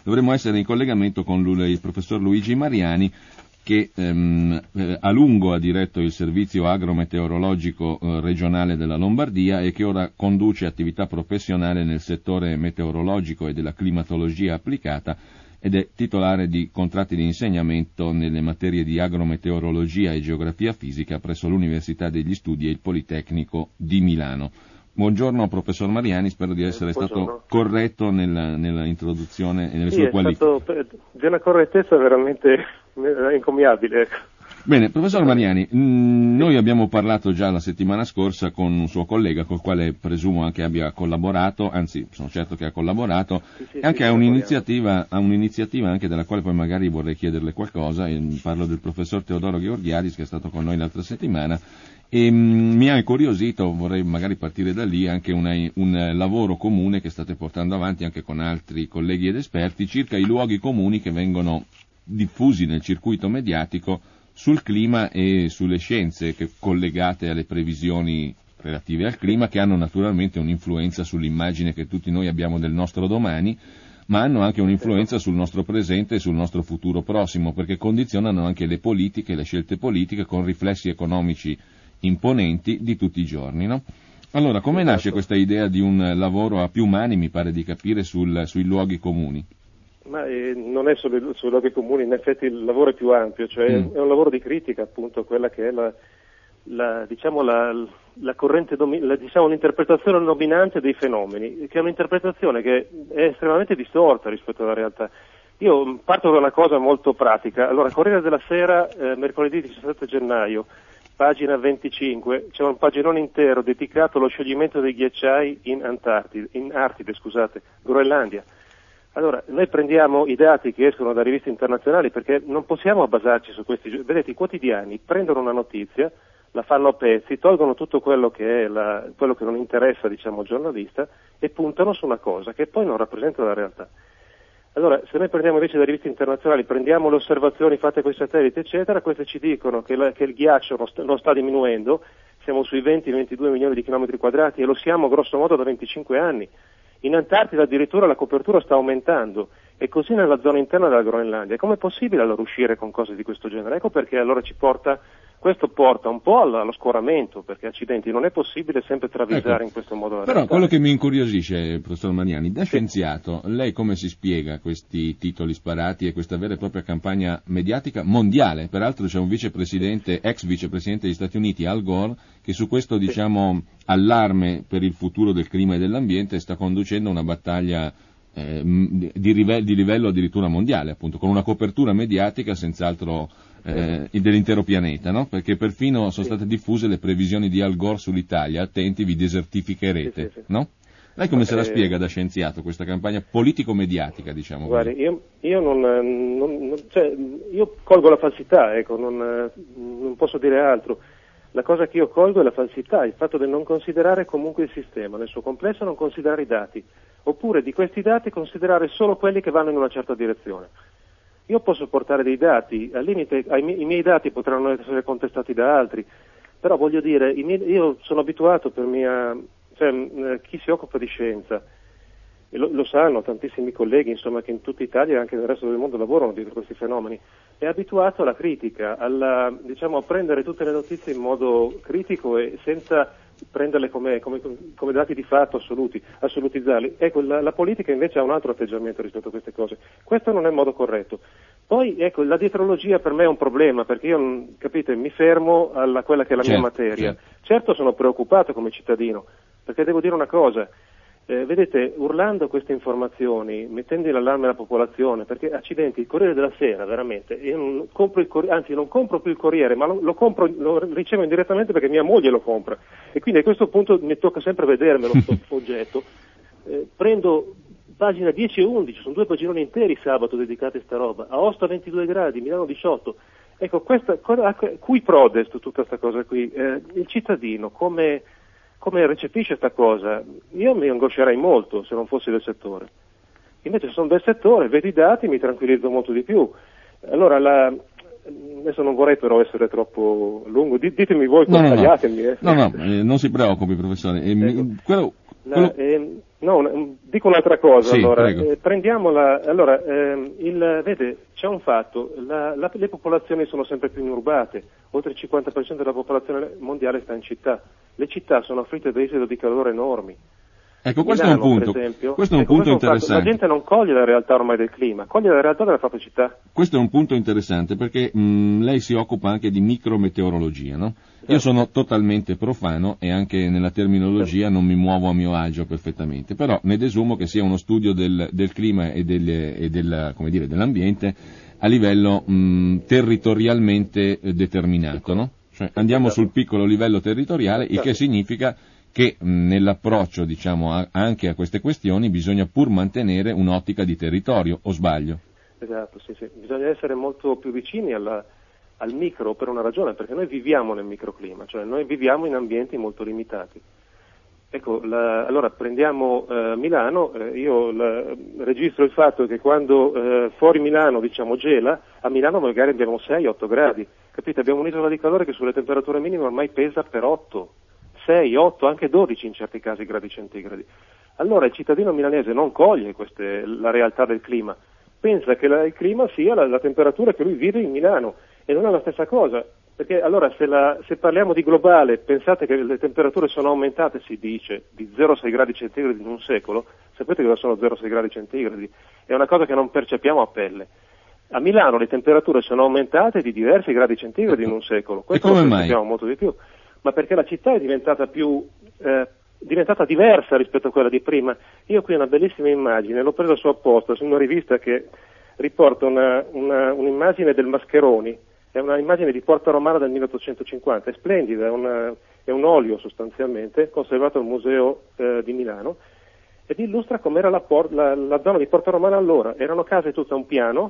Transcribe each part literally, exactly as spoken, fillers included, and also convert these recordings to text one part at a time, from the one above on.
dovremmo essere in collegamento con lui, il professor Luigi Mariani, che ehm, eh, a lungo ha diretto il servizio agrometeorologico eh, regionale della Lombardia e che ora conduce attività professionale nel settore meteorologico e della climatologia applicata ed è titolare di contratti di insegnamento nelle materie di agrometeorologia e geografia fisica presso l'Università degli Studi e il Politecnico di Milano. Buongiorno professor Mariani, spero di essere Buongiorno. stato corretto nella, nella introduzione e nelle sì, sue qualifiche. Sì, è stato di una correttezza veramente encomiabile. Bene, professor Mariani, mh, noi abbiamo parlato già la settimana scorsa con un suo collega col quale presumo anche abbia collaborato, anzi sono certo che ha collaborato, sì, sì, e anche sì, a un'iniziativa, a un'iniziativa anche della quale poi magari vorrei chiederle qualcosa, e parlo del professor Teodoro Gheorghiadis che è stato con noi l'altra settimana, e mh, mi ha incuriosito, vorrei magari partire da lì, anche una, un lavoro comune che state portando avanti anche con altri colleghi ed esperti circa i luoghi comuni che vengono diffusi nel circuito mediatico sul clima e sulle scienze che collegate alle previsioni relative al clima, che hanno naturalmente un'influenza sull'immagine che tutti noi abbiamo del nostro domani, ma hanno anche un'influenza sul nostro presente e sul nostro futuro prossimo, perché condizionano anche le politiche, le scelte politiche con riflessi economici imponenti di tutti i giorni, no? Allora, come nasce questa idea di un lavoro a più mani, mi pare di capire, sul, sui luoghi comuni? Ma eh, non è solo sui luoghi comuni, in effetti il lavoro è più ampio, cioè mm. è un lavoro di critica, appunto, quella che è la, la diciamo la, la corrente domi- la, diciamo l'interpretazione dominante dei fenomeni, che è un'interpretazione che è estremamente distorta rispetto alla realtà. Io parto da una cosa molto pratica. Allora, Corriere della Sera, eh, mercoledì diciassette gennaio, pagina venticinque, c'è un paginone intero dedicato allo scioglimento dei ghiacciai in Antartide, in Artide, scusate, Groenlandia. Allora, noi prendiamo i dati che escono da riviste internazionali perché non possiamo basarci su questi. Vedete, i quotidiani prendono una notizia, la fanno a pezzi, tolgono tutto quello che è la, quello che non interessa, diciamo, al giornalista e puntano su una cosa che poi non rappresenta la realtà. Allora, se noi prendiamo invece da riviste internazionali, prendiamo le osservazioni fatte con i satelliti, eccetera, queste ci dicono che, la, che il ghiaccio non sta, non sta diminuendo, siamo sui venti ventidue milioni di chilometri quadrati e lo siamo grosso modo da venticinque anni. In Antartide addirittura la copertura sta aumentando e così nella zona interna della Groenlandia. Com'è possibile allora uscire con cose di questo genere? Ecco perché allora ci porta, questo porta un po' allo scoramento, perché accidenti, non è possibile sempre travisare ecco, in questo modo la Però realtà. Quello che mi incuriosisce, professor Mariani, da scienziato, lei come si spiega questi titoli sparati e questa vera e propria campagna mediatica mondiale? Peraltro c'è un vicepresidente, ex vicepresidente degli Stati Uniti, Al Gore, che su questo, diciamo, allarme per il futuro del clima e dell'ambiente sta conducendo una battaglia eh, di, rive- di livello addirittura mondiale, appunto, con una copertura mediatica senz'altro eh, dell'intero pianeta, no? Perché perfino sono state diffuse le previsioni di Al Gore sull'Italia, attenti, vi desertificherete, sì, sì, sì. no? Lei come Ma, se la eh, spiega da scienziato questa campagna politico-mediatica, diciamo Guardi, così? io, io non, non, non cioè, io colgo la falsità, ecco, non, non posso dire altro. La cosa che io colgo è la falsità, il fatto di non considerare comunque il sistema nel suo complesso, non considerare i dati, oppure di questi dati considerare solo quelli che vanno in una certa direzione. Io posso portare dei dati, al limite ai miei, i miei dati potranno essere contestati da altri, però voglio dire, i miei, io sono abituato per mia, cioè chi si occupa di scienza, e lo, lo sanno tantissimi colleghi, insomma, che in tutta Italia e anche nel resto del mondo lavorano dietro questi fenomeni, è abituato alla critica, alla, diciamo, a prendere tutte le notizie in modo critico e senza prenderle come, come, come dati di fatto assoluti, assolutizzarli. Ecco, la, la politica invece ha un altro atteggiamento rispetto a queste cose. Questo non è il modo corretto. Poi, ecco, la dietrologia per me è un problema, perché io, capite, mi fermo alla quella che è la certo, mia materia. Certo. certo sono preoccupato come cittadino, perché devo dire una cosa. Eh, vedete, urlando queste informazioni, mettendo in allarme la popolazione, perché accidenti, il Corriere della Sera, veramente, io non compro il Corriere, anzi non compro più il Corriere, ma lo, lo compro, lo ricevo indirettamente perché mia moglie lo compra, e quindi a questo punto mi tocca sempre vedermelo questo oggetto. Eh, prendo pagina dieci e undici, sono due paginoni interi sabato dedicati a sta roba, Aosta ventidue gradi, Milano diciotto, ecco, questa, cui prodest tutta questa cosa qui, eh, il cittadino come... come recepisce questa cosa? Io mi angoscerei molto se non fossi del settore. Invece sono del settore, vedo i dati, mi tranquillizzo molto di più. Allora, la... adesso non vorrei però essere troppo lungo, ditemi voi, no, no, tagliatemi. Eh. No, no, eh, non si preoccupi professore. Eh, ecco. mi, quello, La, eh, no, dico un'altra cosa, sì, allora, eh, prendiamola, allora, eh, il, vede, c'è un fatto, la, la, le popolazioni sono sempre più inurbate, oltre il cinquanta per cento della popolazione mondiale sta in città, le città sono afflitte da esodo di calore enormi. Ecco, questo Milano, è un punto, per esempio, questo è un ecco, punto questo è un interessante. fatto, la gente non coglie la realtà ormai del clima, coglie la realtà della propria città. Questo è un punto interessante perché mh, lei si occupa anche di micrometeorologia, no? Certo. Io sono totalmente profano e anche nella terminologia certo. non mi muovo a mio agio perfettamente, però ne desumo che sia uno studio del, del clima e, delle, e del, come dire, dell'ambiente a livello mh, territorialmente eh, determinato, no? Cioè andiamo sul piccolo livello territoriale, il che significa che mh, nell'approccio, diciamo, a, anche a queste questioni bisogna pur mantenere un'ottica di territorio, o sbaglio? Esatto, sì, sì. Bisogna essere molto più vicini alla, al micro per una ragione, perché noi viviamo nel microclima, cioè noi viviamo in ambienti molto limitati. Ecco, la, allora prendiamo eh, Milano, eh, io la, registro il fatto che quando eh, fuori Milano, diciamo, gela, a Milano magari abbiamo sei otto gradi, capite? Abbiamo un'isola di calore che sulle temperature minime ormai pesa per otto. sei, otto, anche dodici in certi casi gradi centigradi. Allora il cittadino milanese non coglie queste, la realtà del clima, pensa che la, il clima sia la, la temperatura che lui vive in Milano e non è la stessa cosa, perché allora se, la, se parliamo di globale, pensate che le temperature sono aumentate, si dice, di zero virgola sei gradi centigradi in un secolo, sapete cosa sono zero virgola sei gradi centigradi? È una cosa che non percepiamo a pelle. A Milano le temperature sono aumentate di diversi gradi centigradi in un secolo, questo lo percepiamo molto di più. Ma perché la città è diventata più eh, diventata diversa rispetto a quella di prima. Io qui ho una bellissima immagine, l'ho presa su apposta, su una rivista che riporta una, una, un'immagine del Mascheroni, è una immagine di Porta Romana del milleottocentocinquanta, è splendida, è, una, è un olio sostanzialmente, conservato al Museo eh, di Milano, ed illustra com'era la, por- la, la zona di Porta Romana allora. Erano case tutte a un piano,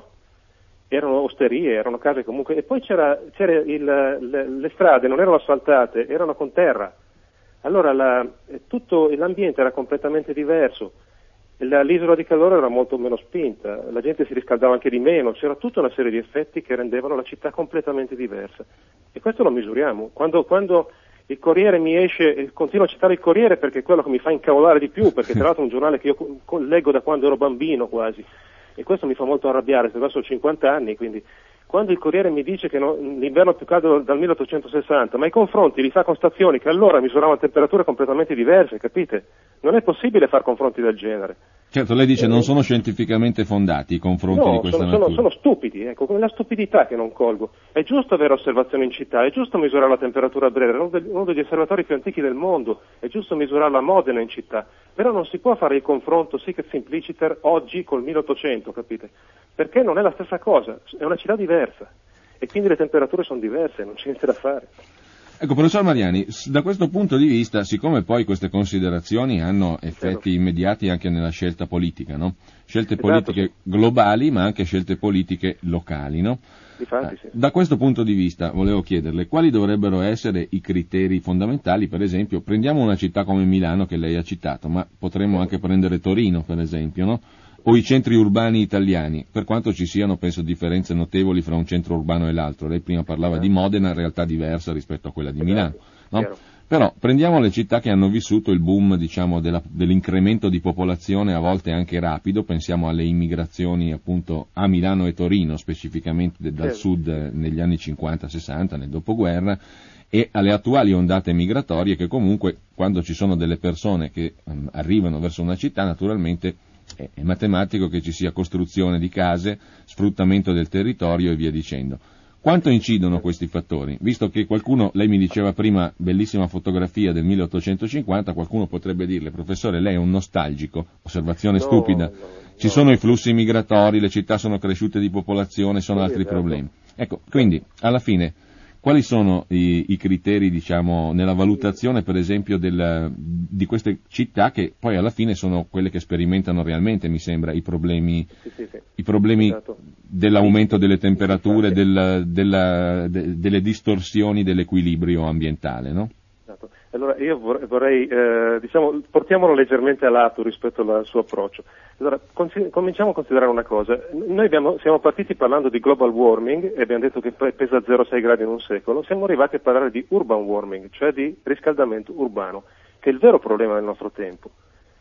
erano osterie, erano case comunque, e poi c'era, c'era il, le, le strade non erano asfaltate, erano con terra. Allora la, tutto l'ambiente era completamente diverso, la, l'isola di calore era molto meno spinta, la gente si riscaldava anche di meno, c'era tutta una serie di effetti che rendevano la città completamente diversa. E questo lo misuriamo. Quando, quando il Corriere mi esce, continuo a citare il Corriere perché è quello che mi fa incavolare di più, perché tra l'altro è un giornale che io leggo da quando ero bambino quasi. E questo mi fa molto arrabbiare, se verso cinquanta anni, quindi quando il Corriere mi dice che no, l'inverno è più caldo dal milleottocentosessanta, ma i confronti li fa con stazioni che allora misuravano temperature completamente diverse, capite? Non è possibile fare confronti del genere. Certo, lei dice eh, non sono scientificamente fondati i confronti no, di questa sono, natura. Sono, sono stupidi, ecco, è la stupidità che non colgo. È giusto avere osservazioni in città, è giusto misurare la temperatura a breve, è uno, degli, uno degli osservatori più antichi del mondo, è giusto misurarla a Modena in città, però non si può fare il confronto sic et simpliciter oggi col milleottocento, capite? Perché non è la stessa cosa, è una città diversa e quindi le temperature sono diverse, non c'è niente da fare. Ecco, professor Mariani, da questo punto di vista, siccome poi queste considerazioni hanno effetti immediati anche nella scelta politica, no? Scelte esatto, politiche sì. globali, ma anche scelte politiche locali, no? Difatti, sì. Da questo punto di vista, volevo chiederle, quali dovrebbero essere i criteri fondamentali? Per esempio, prendiamo una città come Milano che lei ha citato, ma potremmo anche prendere Torino, per esempio, no? O i centri urbani italiani, per quanto ci siano, penso, differenze notevoli fra un centro urbano e l'altro. Lei prima parlava eh. di Modena, realtà diversa rispetto a quella di Milano, no? Chiaro. Però prendiamo le città che hanno vissuto il boom, diciamo, della, dell'incremento di popolazione, a volte anche rapido, pensiamo alle immigrazioni appunto a Milano e Torino, specificamente dal certo. sud negli anni cinquanta sessanta, nel dopoguerra, e alle attuali ondate migratorie che comunque, quando ci sono delle persone che um, arrivano verso una città, naturalmente è matematico che ci sia costruzione di case, sfruttamento del territorio e via dicendo. Quanto incidono questi fattori? Visto che qualcuno, lei mi diceva prima, bellissima fotografia del milleottocentocinquanta, qualcuno potrebbe dirle, professore, lei è un nostalgico, osservazione no, stupida, no, ci no. sono i flussi migratori, le città sono cresciute di popolazione, sono sì, altri esatto. problemi. Ecco, quindi, alla fine, quali sono i, i criteri, diciamo, nella valutazione, per esempio, del, di queste città che poi alla fine sono quelle che sperimentano realmente, mi sembra, i problemi, sì, sì, sì. i problemi esatto. dell'aumento delle temperature, del, della, de, delle distorsioni dell'equilibrio ambientale, no? Esatto. Allora io vorrei, vorrei eh, diciamo, portiamolo leggermente a lato rispetto al suo approccio. Allora, consi- cominciamo a considerare una cosa. Noi abbiamo, siamo partiti parlando di global warming e abbiamo detto che pesa zero virgola sei gradi in un secolo. Siamo arrivati a parlare di urban warming, cioè di riscaldamento urbano, che è il vero problema del nostro tempo.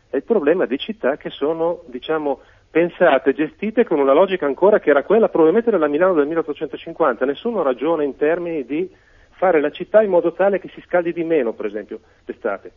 è il problema di città che sono, diciamo, pensate, gestite con una logica ancora che era quella probabilmente della Milano del milleottocentocinquanta. Nessuno ragiona in termini di fare la città in modo tale che si scaldi di meno, per esempio, d'estate.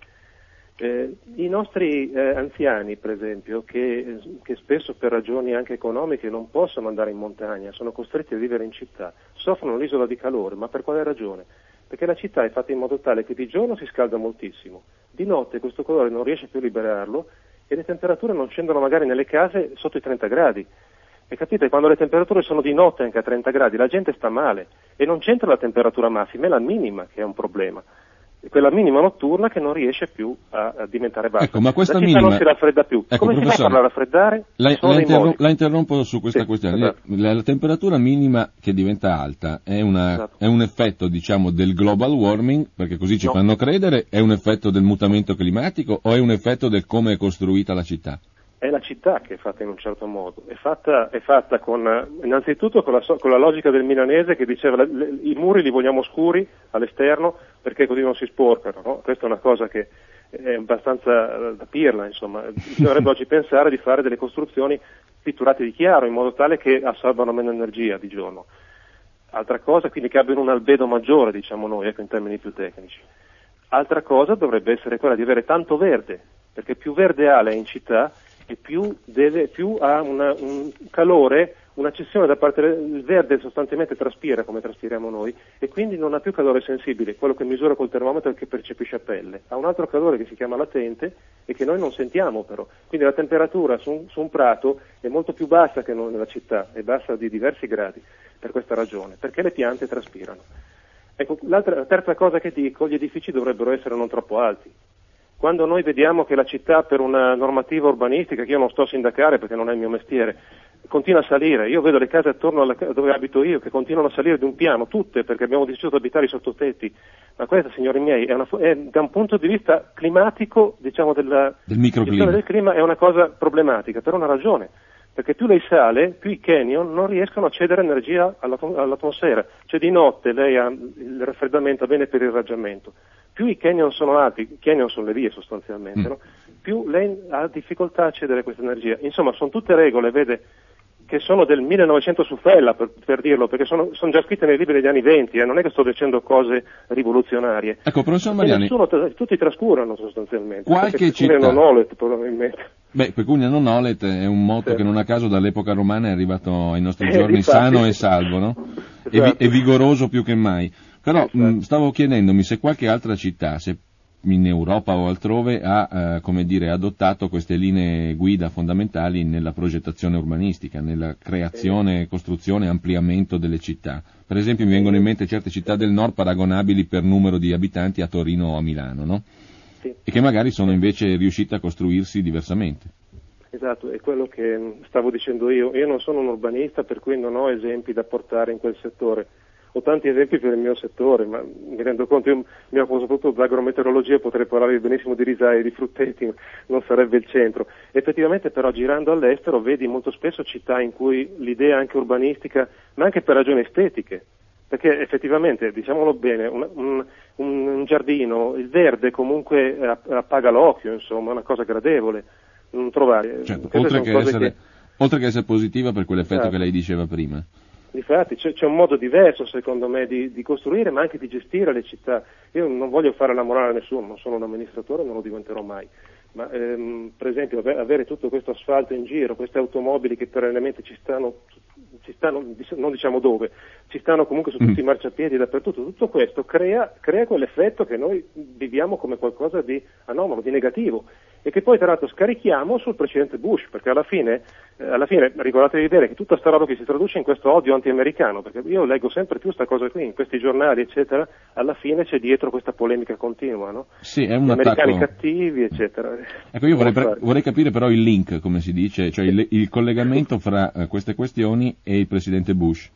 Eh, I nostri eh, anziani, per esempio, che, che spesso per ragioni anche economiche non possono andare in montagna, sono costretti a vivere in città, soffrono l'isola di calore, ma per quale ragione? Perché la città è fatta in modo tale che di giorno si scalda moltissimo, di notte questo calore non riesce più a liberarlo e le temperature non scendono magari nelle case sotto i trenta gradi. E capite, quando le temperature sono di notte anche a trenta gradi la gente sta male e non c'entra la temperatura massima, è la minima che è un problema. Quella minima notturna che non riesce più a, a diventare bassa. Ecco, ma questa la città minima non si raffredda più. Ecco, come si fa a farla raffreddare? La, la, interrom- la interrompo su questa sì, questione. esatto. La, la temperatura minima che diventa alta è, una, esatto. è un effetto, diciamo, del global warming, perché così ci no. fanno credere, è un effetto del mutamento climatico o è un effetto del come è costruita la città? È la città che è fatta in un certo modo, è fatta, è fatta con, innanzitutto con la, con la logica del milanese che diceva le, le, i muri li vogliamo scuri all'esterno perché così non si sporcano, no? Questa è una cosa che è abbastanza da pirla, insomma, bisognerebbe oggi pensare di fare delle costruzioni pitturate di chiaro in modo tale che assorbano meno energia di giorno. Altra cosa, quindi che abbiano un albedo maggiore, diciamo noi, ecco, in termini più tecnici. Altra cosa dovrebbe essere quella di avere tanto verde, perché più verde ha lei in città, e più, deve, più ha una, un calore, un'accessione da parte del verde sostanzialmente traspira come traspiriamo noi e quindi non ha più calore sensibile, quello che misura col termometro e che percepisce a pelle. Ha un altro calore che si chiama latente e che noi non sentiamo però. Quindi la temperatura su un, su un prato è molto più bassa che non nella città, è bassa di diversi gradi per questa ragione, perché le piante traspirano. Ecco, l'altra, la terza cosa che dico, gli edifici dovrebbero essere non troppo alti. Quando noi vediamo che la città per una normativa urbanistica, che io non sto a sindacare perché non è il mio mestiere, continua a salire, io vedo le case attorno alla, dove abito io che continuano a salire di un piano, tutte, perché abbiamo deciso di abitare i sottotetti, ma questa, signori miei, è una, è, da un punto di vista climatico, diciamo della del microclima, del clima, è una cosa problematica, per una ragione. Perché più lei sale, più i canyon non riescono a cedere energia all'atmosfera. Cioè di notte lei ha il raffreddamento, bene per il irraggiamento. Più i canyon sono alti, i canyon sono le vie sostanzialmente, mm. no? Più lei ha difficoltà a cedere questa energia. Insomma, sono tutte regole, vede, che sono del millenovecento su Fella, per, per dirlo, perché sono, sono già scritte nei libri degli anni venti, eh, non è che sto dicendo cose rivoluzionarie. Ecco, professor Mariani, nessuno, tutti trascurano sostanzialmente. Qualche città... non olet, probabilmente. Beh, pecunia non olet è un motto sì. che non a caso dall'epoca romana è arrivato ai nostri eh, giorni difatti. sano e salvo, no? Esatto. E, vi- e vigoroso più che mai. Però esatto. mh, stavo chiedendomi se qualche altra città, se in Europa o altrove, ha eh, come dire, adottato queste linee guida fondamentali nella progettazione urbanistica, nella creazione, costruzione e ampliamento delle città. Per esempio mi vengono in mente certe città del nord paragonabili per numero di abitanti a Torino o a Milano, no? Sì. E che magari sono invece riuscite a costruirsi diversamente. Esatto, è quello che stavo dicendo io. Io non sono un urbanista, per cui non ho esempi da portare in quel settore. Ho tanti esempi per il mio settore, ma mi rendo conto, io mi occupo soprattutto di agrometeorologia, potrei parlare benissimo di risaie, di frutteti, non sarebbe il centro. Effettivamente però girando all'estero vedi molto spesso città in cui l'idea anche urbanistica, ma anche per ragioni estetiche, perché effettivamente, diciamolo bene, un, un, un giardino, il verde comunque appaga l'occhio, insomma, è una cosa gradevole, non trovare. Certo, oltre che, essere, che... oltre che essere positiva per quell'effetto esatto. che lei diceva prima. Infatti c'è, c'è un modo diverso secondo me di, di costruire ma anche di gestire le città. Io non voglio fare la morale a nessuno, non sono un amministratore, non lo diventerò mai, ma ehm, per esempio avere tutto questo asfalto in giro, queste automobili che perennemente ci stanno, ci stanno non diciamo dove, ci stanno comunque su tutti mm. i marciapiedi dappertutto, tutto questo crea, crea quell'effetto che noi viviamo come qualcosa di anomalo, di negativo e che poi tra l'altro scarichiamo sul presidente Bush, perché alla fine, eh, alla fine ricordatevi bene che tutta sta roba che si traduce in questo odio anti-americano, perché io leggo sempre più sta cosa qui, in questi giornali eccetera, alla fine c'è dietro questa polemica continua, no? Sì, è un Gli attacco... americani cattivi eccetera. Ecco, io vorrei, pre- vorrei capire però il link, come si dice, cioè il, il collegamento fra uh, queste questioni e il presidente Bush.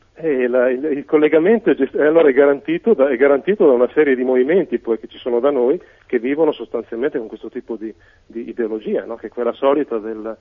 E la, il, il collegamento è, gest- allora è, garantito da, è garantito da una serie di movimenti poi che ci sono da noi che vivono sostanzialmente con questo tipo di, di ideologia, no? Che è quella solita del,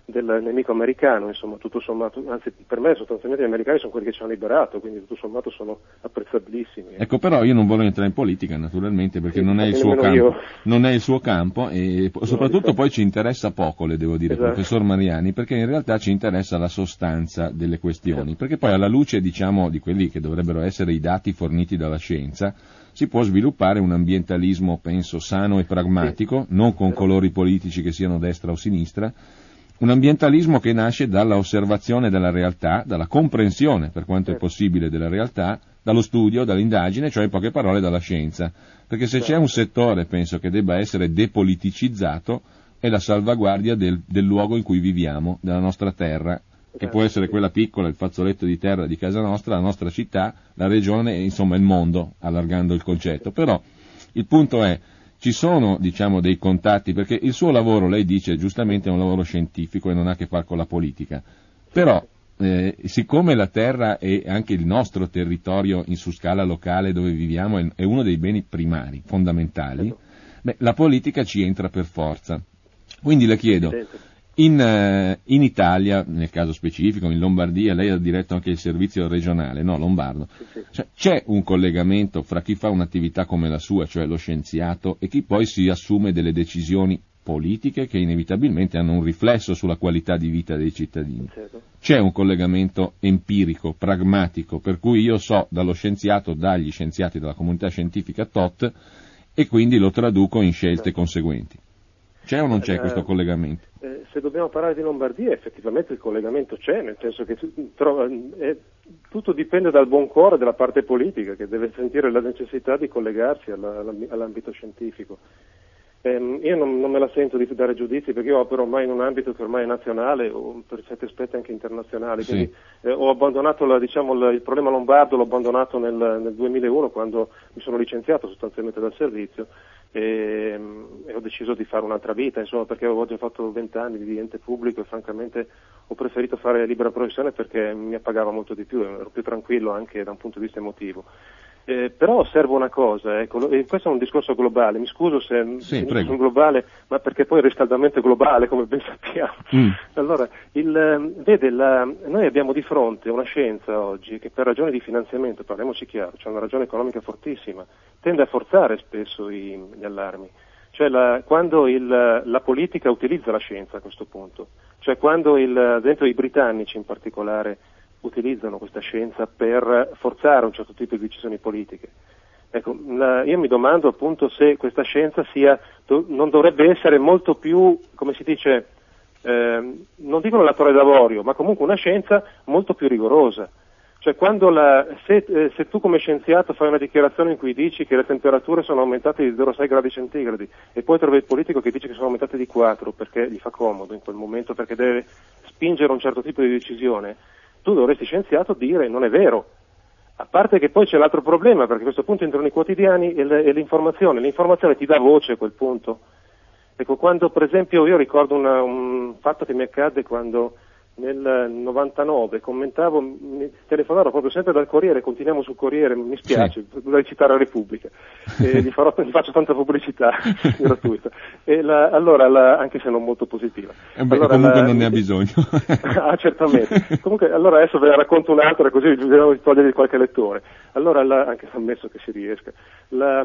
del nemico americano, insomma, tutto sommato, anzi per me sostanzialmente gli americani sono quelli che ci hanno liberato, quindi tutto sommato sono apprezzabilissimi. Ecco, però io non voglio entrare in politica naturalmente perché sì, non, è il suo campo, io. non è il suo campo e soprattutto no, poi ci interessa poco, le devo dire, esatto. Professor Mariani, perché in realtà ci interessa la sostanza delle questioni, perché poi alla luce, diciamo, di quelli che dovrebbero essere i dati forniti dalla scienza, si può sviluppare un ambientalismo, penso, sano e pragmatico, sì. non con colori politici che siano destra o sinistra, un ambientalismo che nasce dalla osservazione della realtà, dalla comprensione, per quanto è possibile, della realtà, dallo studio, dall'indagine, cioè in poche parole dalla scienza. Perché se c'è un settore, penso, che debba essere depoliticizzato, è la salvaguardia del, del luogo in cui viviamo, della nostra terra, che può essere quella piccola, il fazzoletto di terra di casa nostra, la nostra città, la regione, insomma il mondo, allargando il concetto. Però il punto è, ci sono, diciamo, dei contatti, perché il suo lavoro, lei dice giustamente, è un lavoro scientifico e non ha a che fare con la politica, però eh, siccome la terra e anche il nostro territorio in, su scala locale dove viviamo è, è uno dei beni primari, fondamentali, beh, la politica ci entra per forza. Quindi le chiedo, in, eh, in Italia, nel caso specifico, in Lombardia, lei ha diretto anche il servizio regionale, no, lombardo, sì, sì. Cioè, c'è un collegamento fra chi fa un'attività come la sua, cioè lo scienziato, e chi poi si assume delle decisioni politiche che inevitabilmente hanno un riflesso sulla qualità di vita dei cittadini. Certo. C'è un collegamento empirico, pragmatico, per cui io so dallo scienziato, dagli scienziati della comunità scientifica tot, e quindi lo traduco in scelte certo. conseguenti. C'è o non c'è eh, questo collegamento? Eh, se dobbiamo parlare di Lombardia, effettivamente il collegamento c'è, nel senso che trova, eh, tutto dipende dal buon cuore della parte politica, che deve sentire la necessità di collegarsi alla, all'ambito scientifico. Eh, io non, non me la sento di dare giudizi perché io opero ormai in un ambito che ormai è nazionale o per certi aspetti anche internazionale, quindi sì. eh, ho abbandonato la, diciamo, la, il problema lombardo, l'ho abbandonato nel, nel duemilauno quando mi sono licenziato sostanzialmente dal servizio e, e ho deciso di fare un'altra vita, insomma, perché avevo già fatto vent'anni di ente pubblico e francamente ho preferito fare libera professione perché mi appagava molto di più, ero più tranquillo anche da un punto di vista emotivo. Eh, però osservo una cosa, ecco, e questo è un discorso globale, mi scuso se sì, sono globale, ma perché poi il riscaldamento è globale, come ben sappiamo. Mm. Allora, il, vede, la, noi abbiamo di fronte una scienza oggi che per ragioni di finanziamento, parliamoci chiaro, c'è una ragione economica fortissima, tende a forzare spesso i, gli allarmi. Cioè la, quando il, la politica utilizza la scienza a questo punto, cioè quando il, ad esempio i britannici in particolare utilizzano questa scienza per forzare un certo tipo di decisioni politiche. Ecco, la, io mi domando appunto se questa scienza sia, do, non dovrebbe essere molto più, come si dice, eh, non dico la torre d'avorio, ma comunque una scienza molto più rigorosa. Cioè quando la, se, eh, se tu come scienziato fai una dichiarazione in cui dici che le temperature sono aumentate di zero virgola sei gradi centigradi e poi trovi il politico che dice che sono aumentate di quattro perché gli fa comodo in quel momento, perché deve spingere un certo tipo di decisione, tu dovresti scienziato dire non è vero. A parte che poi c'è l'altro problema, perché a questo punto entrano i quotidiani e, le, e l'informazione, l'informazione ti dà voce a quel punto. Ecco, quando per esempio io ricordo una, un fatto che mi accadde quando nel novantanove commentavo, mi telefonavo proprio sempre dal Corriere, continuiamo sul Corriere, mi spiace, sì. Dovrei citare la Repubblica, e gli, farò, gli faccio tanta pubblicità gratuita, e la, allora la, anche se non molto positiva. Eh beh, allora, comunque la, non ne ha bisogno. Ah, certamente. Comunque, allora adesso ve ne racconto un'altra, così vediamo di togliervi qualche lettore. Allora, la, anche ammesso che si riesca. La,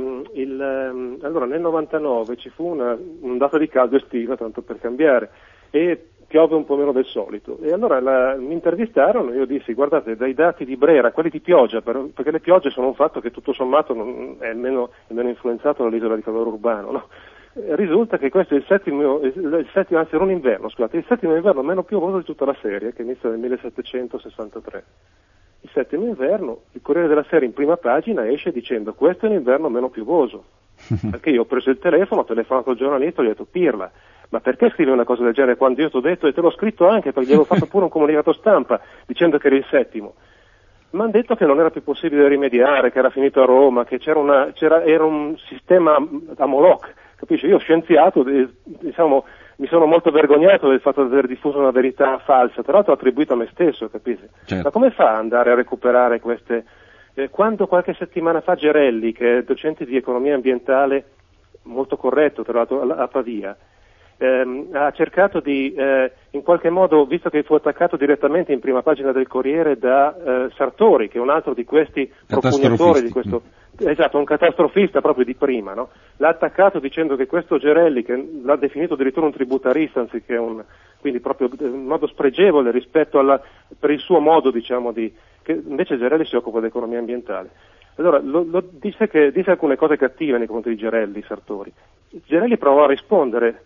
il, allora, nel novantanove ci fu una ondata di caldo estiva, tanto per cambiare, e piove un po' meno del solito. E allora la, mi intervistarono e io dissi, guardate, dai dati di Brera, quelli di pioggia, per, perché le piogge sono un fatto che tutto sommato non, è, meno, è meno influenzato dall'isola di calore urbano, no? Risulta che questo è il settimo, il settimo, anzi era un inverno, scusate, il settimo inverno meno piovoso di tutta la serie, che inizia nel millesettecentosessantatré. Il settimo inverno, il Corriere della Sera in prima pagina esce dicendo questo è l'inverno meno piovoso. Perché io ho preso il telefono, ho telefonato al giornalista e gli ho detto pirla, ma perché scrivi una cosa del genere quando io ti ho detto, e te l'ho scritto anche perché gli avevo fatto pure un comunicato stampa dicendo che era il settimo. Mi hanno detto che non era più possibile rimediare, che era finito a Roma, che c'era, una, c'era era un sistema a Moloch, capisci? Io scienziato, diciamo, mi sono molto vergognato del fatto di aver diffuso una verità falsa, tra l'altro attribuito a me stesso, capisci? Certo. Ma come fa ad andare a recuperare queste... Eh, quando qualche settimana fa Gerelli, che è docente di economia ambientale molto corretto, tra l'altro a Pavia, ehm, ha cercato di, eh, in qualche modo, visto che fu attaccato direttamente in prima pagina del Corriere da eh, Sartori, che è un altro di questi propugnatori di questo, esatto, un catastrofista proprio di prima, no? L'ha attaccato dicendo che questo Gerelli, che l'ha definito addirittura un tributarista anziché un, quindi proprio in modo spregevole rispetto alla, per il suo modo, diciamo, di, che invece Gerelli si occupa di economia ambientale. Allora, lo, lo disse, che, disse alcune cose cattive nei confronti di Gerelli, Sartori. Gerelli provò a rispondere,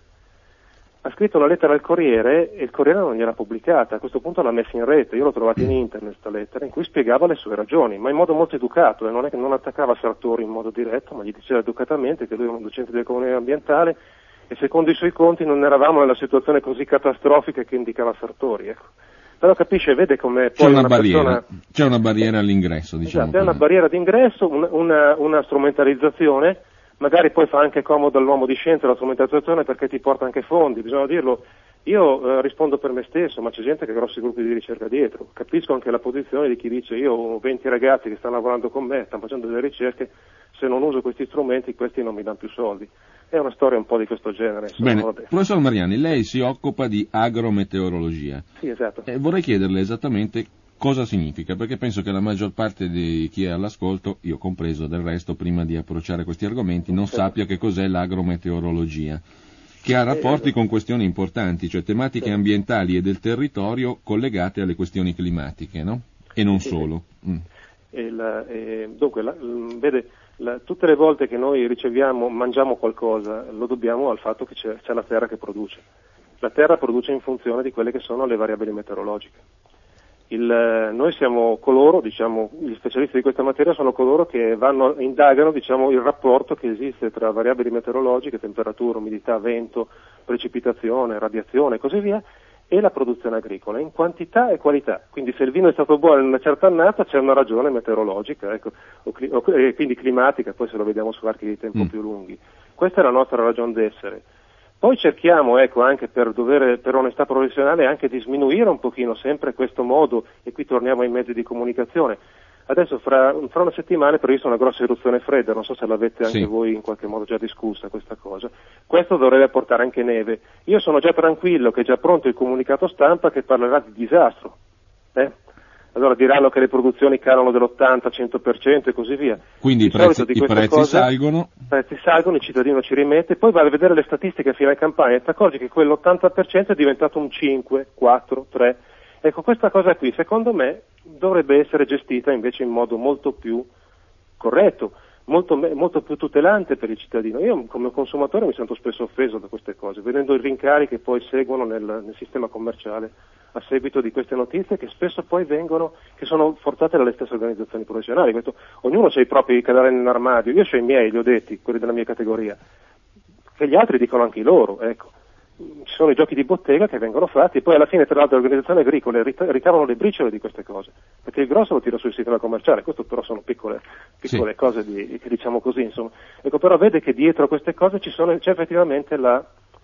ha scritto una lettera al Corriere e il Corriere non gliel'ha pubblicata, a questo punto l'ha messa in rete, io l'ho trovata in internet questa lettera, in cui spiegava le sue ragioni, ma in modo molto educato, e non è che non attaccava Sartori in modo diretto, ma gli diceva educatamente che lui era un docente di economia ambientale e secondo i suoi conti non eravamo nella situazione così catastrofica che indicava Sartori, ecco. Però capisce, vede come poi c'è una, una barriera, persona... c'è una barriera all'ingresso, diciamo. Esatto, è una barriera d'ingresso, un, una, una strumentalizzazione, magari poi fa anche comodo all'uomo di scienza la strumentalizzazione perché ti porta anche fondi, bisogna dirlo. Io eh, rispondo per me stesso, ma c'è gente che ha grossi gruppi di ricerca dietro. Capisco anche la posizione di chi dice io ho venti ragazzi che stanno lavorando con me, stanno facendo delle ricerche, se non uso questi strumenti questi non mi danno più soldi. È una storia un po' di questo genere. Insomma, Bene, vabbè. professor Mariani, lei si occupa di agrometeorologia. Sì, esatto. E vorrei chiederle esattamente cosa significa, perché penso che la maggior parte di chi è all'ascolto, io compreso del resto, prima di approcciare questi argomenti, non Sì. sappia che cos'è l'agrometeorologia, che ha rapporti Eh, con questioni importanti, cioè tematiche sì. ambientali e del territorio collegate alle questioni climatiche, no? E non Sì, solo. sì. Mm. E la, e, dunque, la, vede, la, tutte le volte che noi riceviamo, mangiamo qualcosa, lo dobbiamo al fatto che c'è, c'è la terra che produce. La terra produce in funzione di quelle che sono le variabili meteorologiche. Il, noi siamo coloro, diciamo, gli specialisti di questa materia sono coloro che vanno, indagano, diciamo, il rapporto che esiste tra variabili meteorologiche, temperatura, umidità, vento, precipitazione, radiazione e così via, e la produzione agricola, in quantità e qualità. Quindi se il vino è stato buono in una certa annata c'è una ragione meteorologica, ecco, o, o, e quindi climatica, poi se lo vediamo su archi di tempo mm. più lunghi. Questa è la nostra ragione d'essere. Poi cerchiamo, ecco, anche per dovere, per onestà professionale, anche di sminuire un pochino sempre questo modo, e qui torniamo ai mezzi di comunicazione. Adesso fra, fra una settimana è prevista una grossa eruzione fredda, non so se l'avete anche sì. voi in qualche modo già discussa questa cosa. Questo dovrebbe portare anche neve. Io sono già tranquillo che è già pronto il comunicato stampa che parlerà di disastro. Eh? Allora diranno che le produzioni calano dell'ottanta cento per cento e così via. Quindi di i prezzi, di i prezzi cose, salgono. I prezzi salgono, il cittadino ci rimette, poi va a vedere le statistiche a fine campagna e ti accorgi che quell'ottanta per cento è diventato un cinque, quattro, tre. Ecco, questa cosa qui, secondo me, dovrebbe essere gestita invece in modo molto più corretto, molto, molto più tutelante per il cittadino. Io come consumatore mi sento spesso offeso da queste cose, vedendo i rincari che poi seguono nel, nel sistema commerciale a seguito di queste notizie che spesso poi vengono, che sono forzate dalle stesse organizzazioni professionali. Questo, ognuno ha i propri cadaveri nell'armadio, io ho i miei, li ho detti, quelli della mia categoria, che gli altri dicono anche i loro, ecco. Ci sono i giochi di bottega che vengono fatti e poi alla fine tra l'altro le organizzazioni agricole ricavano le briciole di queste cose, perché il grosso lo tira sul sistema commerciale, questo però sono piccole, piccole sì. cose di, che diciamo così, insomma. Ecco, però vede che dietro queste cose ci sono, c'è effettivamente la,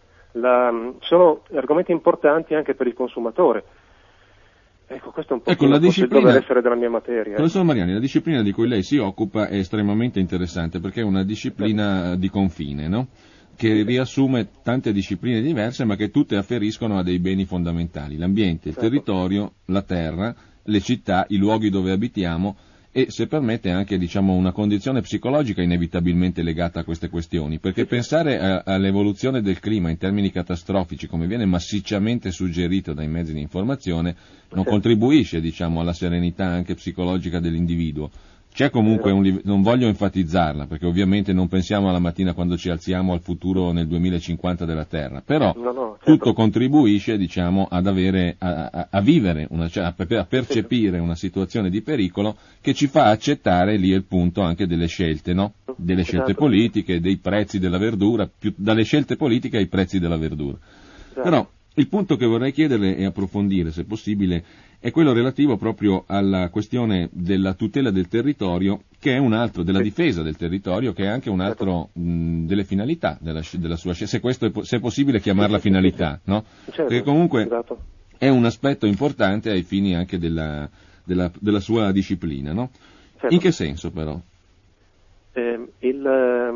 la, sono argomenti importanti anche per il consumatore. Ecco, questo è un po' ecco, la disciplina, il dover essere della mia materia. Professor Mariani, la disciplina di cui lei si occupa è estremamente interessante perché è una disciplina di confine, no? Che riassume tante discipline diverse ma che tutte afferiscono a dei beni fondamentali, l'ambiente, il territorio, la terra, le città, i luoghi dove abitiamo e, se permette, anche diciamo una condizione psicologica inevitabilmente legata a queste questioni, perché pensare a, all'evoluzione del clima in termini catastrofici, come viene massicciamente suggerito dai mezzi di informazione, non contribuisce diciamo alla serenità anche psicologica dell'individuo. C'è comunque un livello, non voglio enfatizzarla, perché ovviamente non pensiamo alla mattina quando ci alziamo al futuro nel duemilacinquanta della Terra, però no, no, certo. tutto contribuisce, diciamo, ad avere, a, a, a vivere, una, cioè a, a percepire una situazione di pericolo che ci fa accettare, lì è il punto, anche delle scelte, no? Delle scelte esatto. politiche, dei prezzi della verdura, più, dalle scelte politiche ai prezzi della verdura. Esatto. Però il punto che vorrei chiederle e approfondire, se possibile, è quello relativo proprio alla questione della tutela del territorio, che è un altro, della difesa del territorio, che è anche un altro mh, delle finalità della, della sua scelta, se questo è, se è possibile chiamarla finalità, no? Certo, perché comunque esatto. è un aspetto importante ai fini anche della, della, della sua disciplina, no? Certo. In che senso però? Eh, il,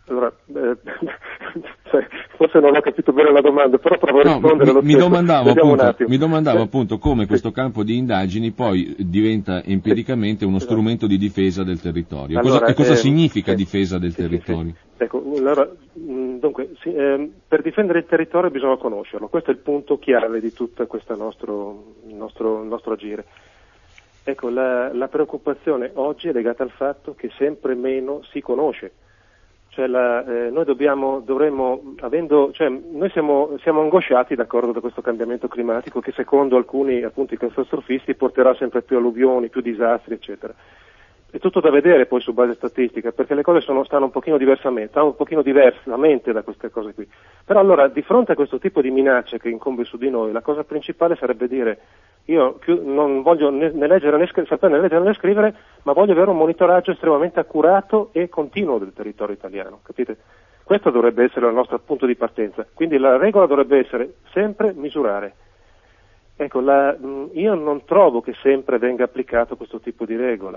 Allora, eh, cioè, forse non ho capito bene la domanda, però provo a no, rispondere. Mi, lo mi domandavo, appunto, mi domandavo eh, appunto come sì. questo campo di indagini poi diventa empiricamente uno esatto. strumento di difesa del territorio. Allora, cosa, e cosa ehm, significa sì, difesa del sì, territorio? Sì, sì. Ecco, allora, mh, dunque, sì, ehm, per difendere il territorio bisogna conoscerlo, questo è il punto chiave di tutto questo nostro, nostro, nostro agire. Ecco, la, la preoccupazione oggi è legata al fatto che sempre meno si conosce. Cioè la, eh, noi dobbiamo, dovremmo, avendo, cioè noi siamo, siamo angosciati, d'accordo, da questo cambiamento climatico che secondo alcuni appunto i catastrofisti porterà sempre più alluvioni, più disastri, eccetera. È tutto da vedere poi su base statistica, perché le cose sono, stanno un pochino diversamente, stanno un pochino diversamente da queste cose qui. Però allora, di fronte a questo tipo di minacce che incombe su di noi, la cosa principale sarebbe dire, io più, non voglio né, né leggere né scrivere, sapere né leggere né scrivere, ma voglio avere un monitoraggio estremamente accurato e continuo del territorio italiano, capite? Questo dovrebbe essere il nostro punto di partenza. Quindi la regola dovrebbe essere sempre misurare. Ecco, la, io non trovo che sempre venga applicato questo tipo di regola.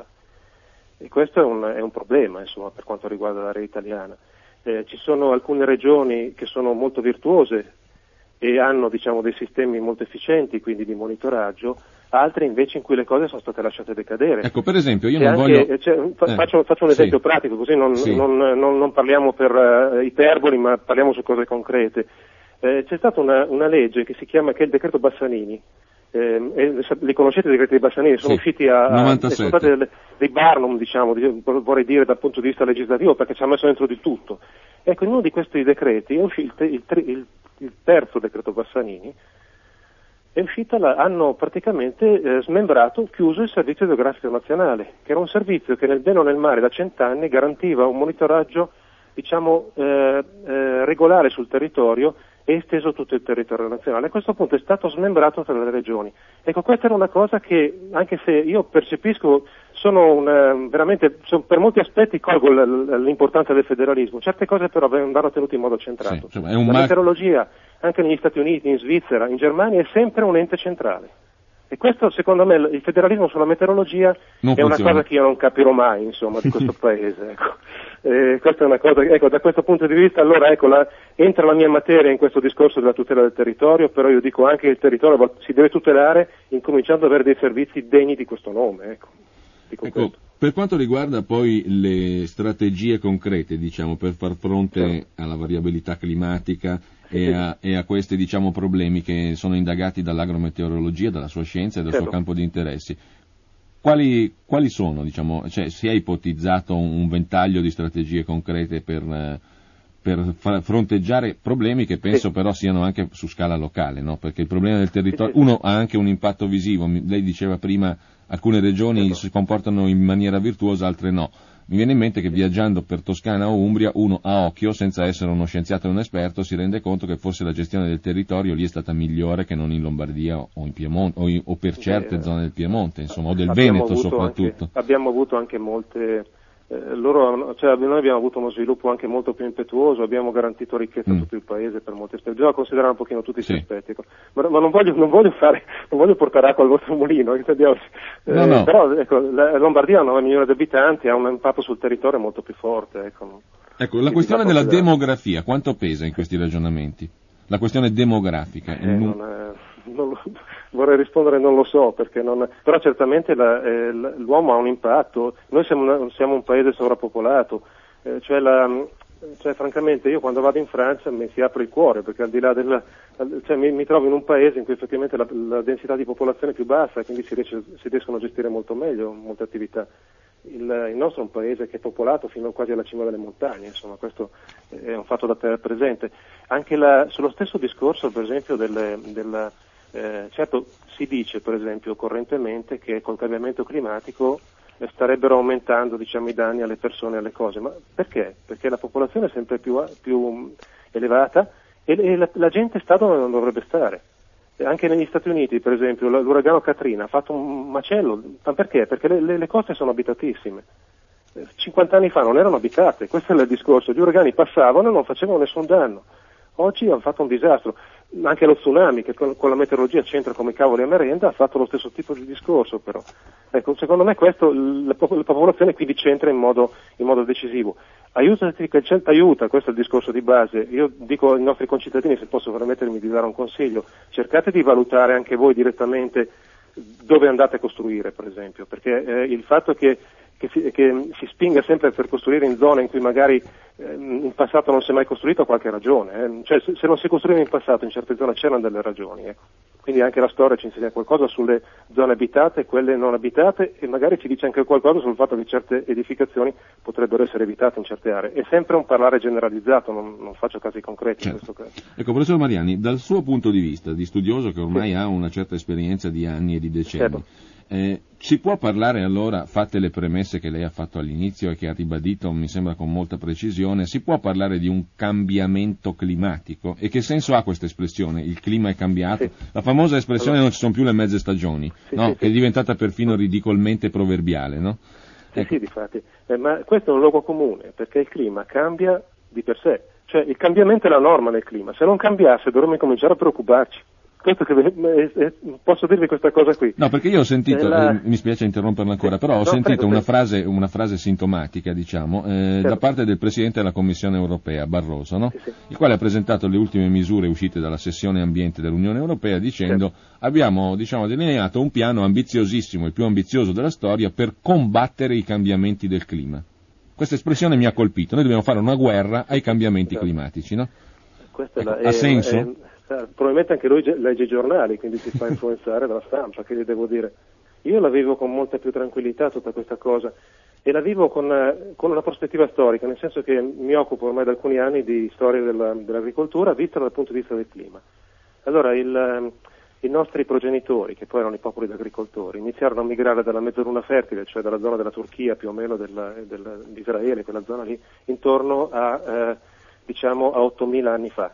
E questo è un, è un problema, insomma, per quanto riguarda l'area italiana. Eh, ci sono alcune regioni che sono molto virtuose e hanno, diciamo, dei sistemi molto efficienti, quindi di monitoraggio, altre invece in cui le cose sono state lasciate decadere. Ecco, per esempio, io C'è non anche, voglio... cioè, fa, eh, faccio, faccio un esempio sì. pratico, così non, Sì. non, non, non parliamo per uh, iperboli, ma parliamo su cose concrete. Eh, c'è stata una, una legge che si chiama, che è il decreto Bassanini. Eh, li conoscete i decreti di Bassanini? Sono sì, usciti a, a sono stati delle, dei Barnum, diciamo, di, vorrei dire dal punto di vista legislativo, perché ci ha messo dentro di tutto. Ecco, in uno di questi decreti è uscito il, il, il, il terzo decreto Bassanini, è uscita la, hanno praticamente eh, smembrato, chiuso il servizio geografico nazionale, che era un servizio che nel bene o nel male da cent'anni garantiva un monitoraggio, diciamo, eh, eh, regolare sul territorio e esteso tutto il territorio nazionale. A questo punto è stato smembrato tra le regioni. Ecco, questa era una cosa che, anche se io percepisco, sono una, veramente, sono, per molti aspetti colgo l- l'importanza del federalismo, certe cose però vanno tenute in modo centrato. Sì, cioè è un la mar- meteorologia, anche negli Stati Uniti, in Svizzera, in Germania, è sempre un ente centrale. E questo, secondo me, il federalismo sulla meteorologia non è una funziona. cosa che io non capirò mai, insomma, di questo paese. Ecco. Eh, questa è una cosa, ecco, da questo punto di vista, allora, ecco, la, entra la mia materia in questo discorso della tutela del territorio, però io dico anche che il territorio si deve tutelare incominciando ad avere dei servizi degni di questo nome, ecco. Dico Ecco, per quanto riguarda poi le strategie concrete, diciamo, per far fronte sì. alla variabilità climatica e a, e a questi, diciamo, problemi che sono indagati dall'agrometeorologia, dalla sua scienza e dal certo. suo campo di interessi, quali, quali sono, diciamo, cioè si è ipotizzato un, un ventaglio di strategie concrete per, per far fronteggiare problemi che penso sì. però siano anche su scala locale, no? Perché il problema del territorio, sì, sì, uno ha anche un impatto visivo, lei diceva prima alcune regioni certo. si comportano in maniera virtuosa, altre no. Mi viene in mente che viaggiando per Toscana o Umbria, uno a occhio, senza essere uno scienziato e un esperto, si rende conto che forse la gestione del territorio lì è stata migliore che non in Lombardia o in Piemonte, o, in, o per certe Beh, zone del Piemonte, insomma, o del Veneto soprattutto. Anche, abbiamo avuto anche molte... Eh, loro, cioè, noi abbiamo avuto uno sviluppo anche molto più impetuoso, abbiamo garantito ricchezza mm. a tutto il paese per molti aspetti, bisogna considerare un pochino tutti questi sì. aspetti, ma, ma non voglio, non voglio fare, non voglio portare acqua al vostro mulino, eh, no, no. però ecco, la Lombardia ha nove milioni di abitanti, ha un impatto sul territorio molto più forte. Ecco, ecco la questione della demografia, quanto pesa in questi ragionamenti? La questione demografica? Eh, non è, non lo, vorrei rispondere non lo so, perché non, però certamente la, eh, l'uomo ha un impatto, noi siamo, una, siamo un paese sovrappopolato, eh, cioè, la, cioè francamente io quando vado in Francia mi si apre il cuore, perché al di là della, cioè, mi, mi trovo in un paese in cui effettivamente la, la densità di popolazione è più bassa, quindi si, riesce, si riescono a gestire molto meglio molte attività. Il, il nostro è un paese che è popolato fino quasi alla cima delle montagne, insomma questo è un fatto da tenere presente. Anche la, sullo stesso discorso per esempio del, del eh, certo si dice per esempio correntemente che col cambiamento climatico eh, starebbero aumentando, diciamo, i danni alle persone e alle cose, ma perché? Perché la popolazione è sempre più, più elevata e, e la, la gente sta dove non dovrebbe stare. Anche negli Stati Uniti, per esempio, l'uragano Katrina ha fatto un macello, ma perché? Perché le, le, le coste sono abitatissime. cinquanta anni fa non erano abitate, questo è il discorso, gli uragani passavano e non facevano nessun danno. Oggi hanno fatto un disastro. Anche lo tsunami, che con, con la meteorologia c'entra come cavoli a merenda, ha fatto lo stesso tipo di discorso però. Ecco, secondo me questo, la, la popolazione quindi c'entra in modo, in modo decisivo. Aiuta, aiuta, questo è il discorso di base. Io dico ai nostri concittadini, se posso permettermi di dare un consiglio, cercate di valutare anche voi direttamente dove andate a costruire, per esempio, perché eh, il fatto che, che, si, che si spinga sempre per costruire in zone in cui magari eh, in passato non si è mai costruito ha qualche ragione, eh. Cioè se, se non si costruiva in passato in certe zone c'erano delle ragioni, ecco. Quindi anche la storia ci insegna qualcosa sulle zone abitate e quelle non abitate, e magari ci dice anche qualcosa sul fatto che certe edificazioni potrebbero essere evitate in certe aree. È sempre un parlare generalizzato, non, non faccio casi concreti, certo, in questo caso. Ecco, professor Mariani, dal suo punto di vista, di studioso che ormai sì. ha una certa esperienza di anni e di decenni, certo. Eh, si può parlare allora, fatte le premesse che lei ha fatto all'inizio e che ha ribadito, mi sembra con molta precisione, si può parlare di un cambiamento climatico? E che senso ha questa espressione? Il clima è cambiato? Sì. La famosa espressione allora, non ci sono più le mezze stagioni, sì, no? Sì, che sì. è diventata perfino ridicolmente proverbiale, no? Sì, ecco. sì, difatti. Eh, ma questo è un luogo comune, perché il clima cambia di per sé. Cioè il cambiamento è la norma nel clima. Se non cambiasse dovremmo cominciare a preoccuparci. Questo che, eh, eh, posso dirvi questa cosa qui. No, perché io ho sentito, la... eh, mi spiace interromperla ancora, però ho no, sentito prego, una, prego. Frase, una frase sintomatica, diciamo, eh, certo. da parte del Presidente della Commissione Europea, Barroso, no? Sì, sì. Il quale ha presentato le ultime misure uscite dalla sessione ambiente dell'Unione Europea dicendo certo. abbiamo, diciamo, delineato un piano ambiziosissimo, il più ambizioso della storia, per combattere i cambiamenti del clima. Questa espressione mi ha colpito, noi dobbiamo fare una guerra ai cambiamenti certo. climatici, no? Questa ecco, è la, ha è, senso? È... Probabilmente anche lui legge i giornali, quindi si fa influenzare dalla stampa, che gli devo dire. Io la vivo con molta più tranquillità tutta questa cosa, e la vivo con, con una prospettiva storica, nel senso che mi occupo ormai da alcuni anni di storia della, dell'agricoltura vista dal punto di vista del clima. Allora il, i nostri progenitori, che poi erano i popoli d'agricoltori, iniziarono a migrare dalla mezzaluna fertile, cioè dalla zona della Turchia più o meno della, della, di Israele, quella zona lì, intorno a eh, diciamo a ottomila anni fa.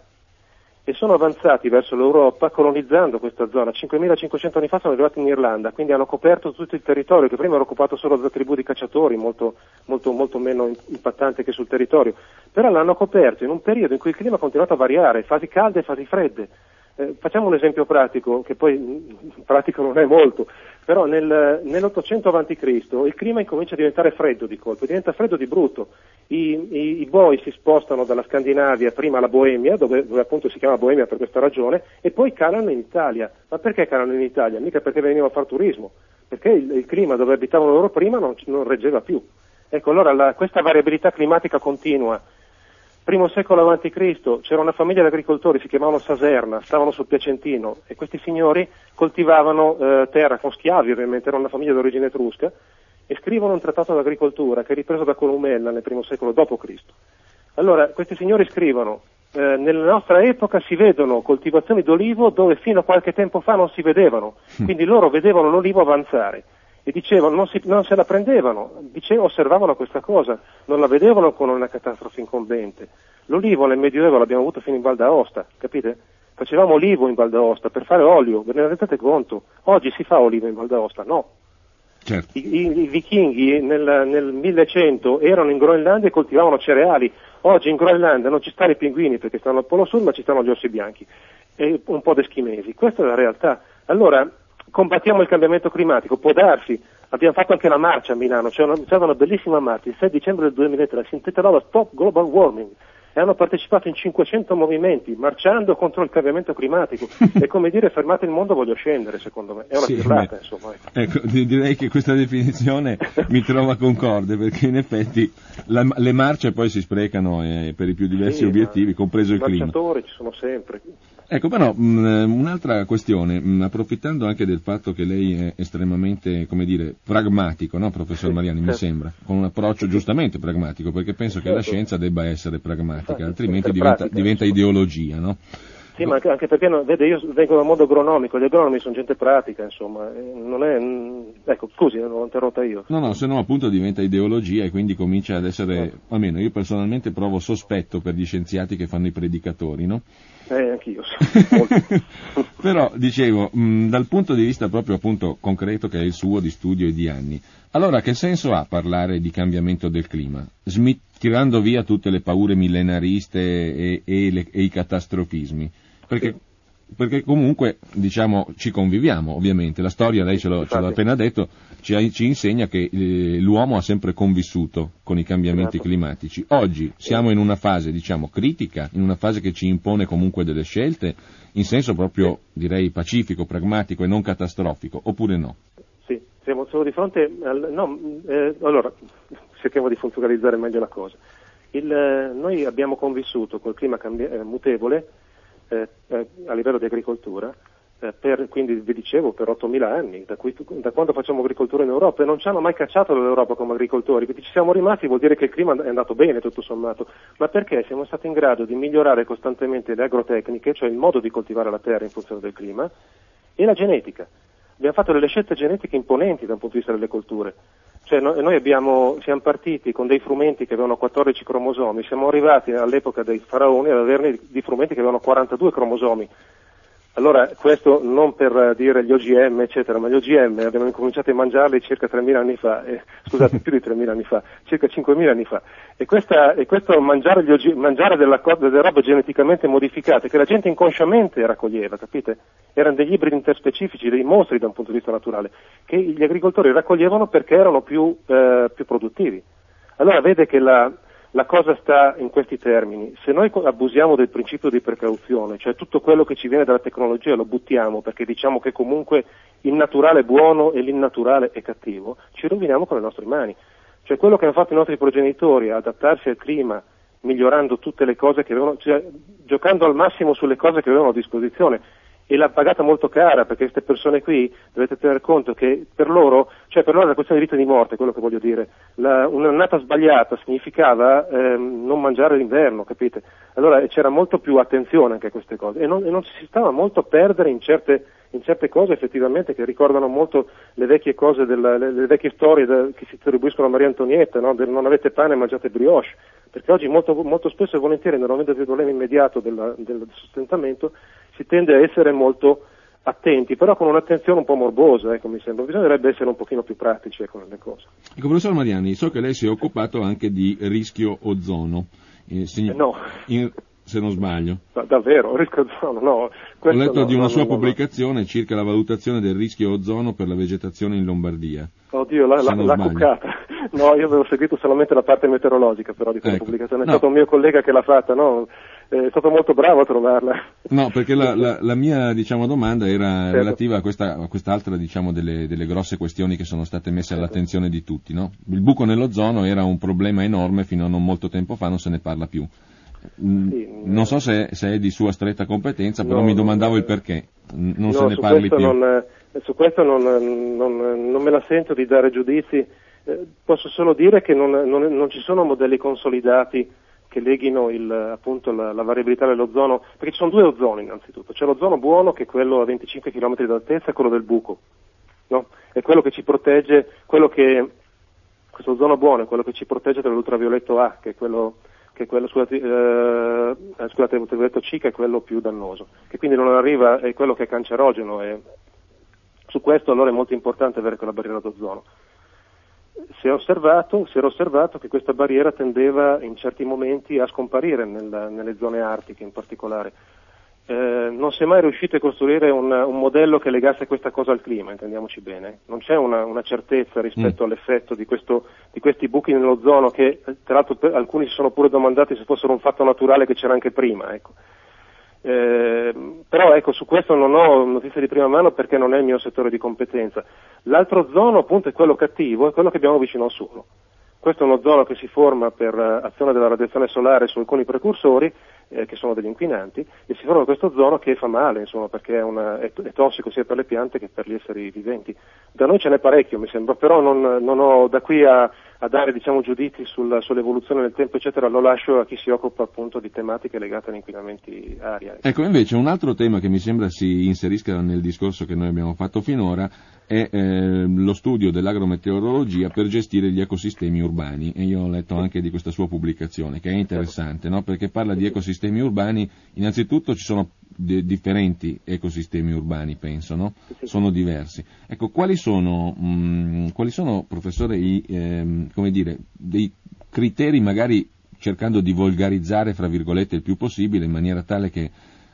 E sono avanzati verso l'Europa colonizzando questa zona. cinquemilacinquecento anni fa sono arrivati in Irlanda, quindi hanno coperto tutto il territorio che prima era occupato solo da tribù di cacciatori, molto, molto, molto meno impattante che sul territorio, però l'hanno coperto in un periodo in cui il clima ha continuato a variare, fasi calde e fasi fredde. Eh, facciamo un esempio pratico, che poi pratico non è molto, però nel, nell'ottocento avanti Cristo il clima incomincia a diventare freddo di colpo, diventa freddo di brutto. I, i, i boi si spostano dalla Scandinavia prima alla Boemia, dove, dove appunto si chiama Boemia per questa ragione, e poi calano in Italia. Ma perché calano in Italia? Mica perché venivano a fare turismo, perché il, il clima dove abitavano loro prima non, non reggeva più. Ecco, allora la, questa variabilità climatica continua. Primo secolo avanti Cristo c'era una famiglia di agricoltori, si chiamavano Saserna, stavano sul Piacentino, e questi signori coltivavano eh, terra con schiavi, ovviamente era una famiglia di origine etrusca, e scrivono un trattato d'agricoltura che è ripreso da Columella nel primo secolo dopo Cristo. Allora questi signori scrivono eh, nella nostra epoca si vedono coltivazioni d'olivo dove fino a qualche tempo fa non si vedevano, quindi loro vedevano l'olivo avanzare e dicevano, non, si, non se la prendevano, dicevano, osservavano questa cosa, non la vedevano come una catastrofe incombente. L'olivo nel Medioevo l'abbiamo avuto fino in Val d'Aosta, capite? Facevamo olivo in Val d'Aosta per fare olio, ve ne rendete conto? Oggi si fa olivo in Val d'Aosta? No. Certo. I, i, i vichinghi nel, nel millecento erano in Groenlandia e coltivavano cereali. Oggi in Groenlandia non ci stanno i pinguini perché stanno al Polo Sud, ma ci stanno gli orsi bianchi e un po' di eschimesi. Questa è la realtà. Allora, combattiamo il cambiamento climatico, può darsi. Abbiamo fatto anche la marcia a Milano, c'è una, c'è una bellissima marcia, il sei dicembre del duemilatré, si intitolava Stop Global Warming, e hanno partecipato in cinquecento movimenti, marciando contro il cambiamento climatico. È come dire fermate il mondo, voglio scendere, secondo me. È una pirlata, sì, insomma. Ecco, direi che questa definizione mi trova concorde, perché in effetti la, le marce poi si sprecano eh, per i più diversi sì, obiettivi, compreso il clima. I marciatori ci sono sempre. Ecco, però mh, un'altra questione, mh, approfittando anche del fatto che lei è estremamente, come dire, pragmatico, no, professor sì, Mariani, certo. mi sembra, con un approccio giustamente pragmatico, perché penso certo. che la scienza debba essere pragmatica, altrimenti diventa, pratica, diventa ideologia, no? Sì, ma anche perché, no, vede, io vengo dal mondo agronomico, gli agronomi sono gente pratica, insomma, non è, ecco, scusi, l'ho interrotta io. No, no, se no appunto diventa ideologia e quindi comincia ad essere, no. almeno io personalmente provo sospetto per gli scienziati che fanno i predicatori, no? Eh, anch'io, sì. Però, dicevo, mh, dal punto di vista proprio appunto concreto che è il suo di studio e di anni, allora che senso ha parlare di cambiamento del clima? Smith, tirando via tutte le paure millenariste e, e, le, e i catastrofismi? Perché perché comunque, diciamo, ci conviviamo, ovviamente. La storia, lei ce l'ha, ce l'ha appena detto, ci, ci insegna che eh, l'uomo ha sempre convissuto con i cambiamenti esatto. climatici. Oggi siamo in una fase, diciamo, critica, in una fase che ci impone comunque delle scelte, in senso proprio, direi, pacifico, pragmatico e non catastrofico, oppure no? Sì, siamo solo di fronte al... No, eh, allora, cerchiamo di funzionalizzare meglio la cosa. Il, eh, noi abbiamo convissuto col clima cambi- eh, mutevole eh, eh, a livello di agricoltura, eh, per, quindi vi dicevo, per ottomila anni, da, cui, da quando facciamo agricoltura in Europa, e non ci hanno mai cacciato dall'Europa come agricoltori, quindi ci siamo rimasti, vuol dire che il clima è andato bene tutto sommato, ma perché siamo stati in grado di migliorare costantemente le agrotecniche, cioè il modo di coltivare la terra in funzione del clima, e la genetica. Abbiamo fatto delle scelte genetiche imponenti dal punto di vista delle colture. Cioè no, noi abbiamo, siamo partiti con dei frumenti che avevano quattordici cromosomi, siamo arrivati all'epoca dei faraoni ad averne di frumenti che avevano quarantadue cromosomi. Allora, questo non per dire gli O G M, eccetera, ma gli O G M abbiamo incominciato a mangiarli circa tremila anni fa, eh, scusate, più di tremila anni fa, circa cinquemila anni fa. E, questa, e questo mangiare, gli O G, mangiare della, delle robe geneticamente modificate, che la gente inconsciamente raccoglieva, capite? Erano degli ibridi interspecifici, dei mostri da un punto di vista naturale, che gli agricoltori raccoglievano perché erano più, eh, più produttivi. Allora vede che la... La cosa sta in questi termini: se noi abusiamo del principio di precauzione, cioè tutto quello che ci viene dalla tecnologia lo buttiamo perché diciamo che comunque il naturale è buono e l'innaturale è cattivo, ci roviniamo con le nostre mani. Cioè quello che hanno fatto i nostri progenitori, adattarsi al clima, migliorando tutte le cose che avevano, cioè giocando al massimo sulle cose che avevano a disposizione, e l'ha pagata molto cara, perché queste persone qui dovete tener conto che per loro, cioè per loro è una questione di vita e di morte, quello che voglio dire. La, un'annata sbagliata significava ehm, non mangiare l'inverno, capite? Allora c'era molto più attenzione anche a queste cose, e non, e non ci si stava molto a perdere in certe, in certe cose effettivamente che ricordano molto le vecchie cose, della, le, le vecchie storie de, che si attribuiscono a Maria Antonietta, no? Del non avete pane e mangiate brioche, perché oggi molto, molto spesso e volentieri nel momento del problema immediato della, del sostentamento si tende a essere molto attenti, però con un'attenzione un po' morbosa, ecco, mi sembra. Bisognerebbe essere un pochino più pratici con le cose. Ecco, professor Mariani, so che lei si è occupato anche di rischio ozono, eh, sign- eh no. in, se non sbaglio. No, davvero, rischio ozono, no. Ho letto no, di una no, sua no, pubblicazione no. circa la valutazione del rischio ozono per la vegetazione in Lombardia. Oddio, la, la, l'ha cuccata. No, io avevo seguito solamente la parte meteorologica però di quella ecco. pubblicazione, è no. stato un mio collega che l'ha fatta, no? È stato molto bravo a trovarla. No, perché la, la, la mia diciamo domanda era certo. relativa a, questa, a quest'altra diciamo delle, delle grosse questioni che sono state messe certo. all'attenzione di tutti, no? Il buco nell'ozono era un problema enorme fino a non molto tempo fa, non se ne parla più. Sì, non so se, se è di sua stretta competenza, però no, mi domandavo il perché non no, se ne parli più. Non, su questo non, non, non me la sento di dare giudizi, eh, posso solo dire che non, non, non ci sono modelli consolidati che leghino il, appunto la, la variabilità dell'ozono, perché ci sono due ozoni innanzitutto, c'è l'ozono buono che è quello a venticinque chilometri d'altezza e quello del buco, no? È quello che ci protegge, quello che, questo ozono buono è quello che ci protegge dall'ultravioletto A, che è quello, che è quello scusate, eh, scusate, l'ultravioletto C che è quello più dannoso, che quindi non arriva, è quello che è cancerogeno, e su questo allora è molto importante avere quella barriera d'ozono. Si è osservato, si era osservato che questa barriera tendeva in certi momenti a scomparire nel, nelle zone artiche in particolare. Eh, non si è mai riuscito a costruire un, un modello che legasse questa cosa al clima, intendiamoci bene. Non c'è una, una certezza rispetto mm. all'effetto di, questo, di questi buchi nell'ozono che, tra l'altro, per, alcuni si sono pure domandati se fossero un fatto naturale che c'era anche prima, ecco. Eh, però ecco, su questo non ho notizie di prima mano perché non è il mio settore di competenza. L'altro ozono appunto è quello cattivo, è quello che abbiamo vicino al suolo. Questo è un ozono che si forma per uh, azione della radiazione solare su alcuni precursori eh, che sono degli inquinanti, e si forma questo ozono che fa male, insomma, perché è, una, è, è tossico sia per le piante che per gli esseri viventi. Da noi ce n'è parecchio, mi sembra, però non, non ho da qui a, a dare diciamo giudizi sul, sull'evoluzione del tempo eccetera, lo lascio a chi si occupa appunto di tematiche legate agli inquinamenti aria. Ecco, invece un altro tema che mi sembra si inserisca nel discorso che noi abbiamo fatto finora è eh, lo studio dell'agrometeorologia per gestire gli ecosistemi urbani, e io ho letto anche di questa sua pubblicazione che è interessante, no? Perché parla di ecosistemi urbani. Innanzitutto ci sono de- differenti ecosistemi urbani, penso, no? Sono diversi. Ecco, quali sono, mh, quali sono professore, i, ehm, come dire, dei criteri, magari cercando di volgarizzare, fra virgolette, il più possibile, in maniera tale che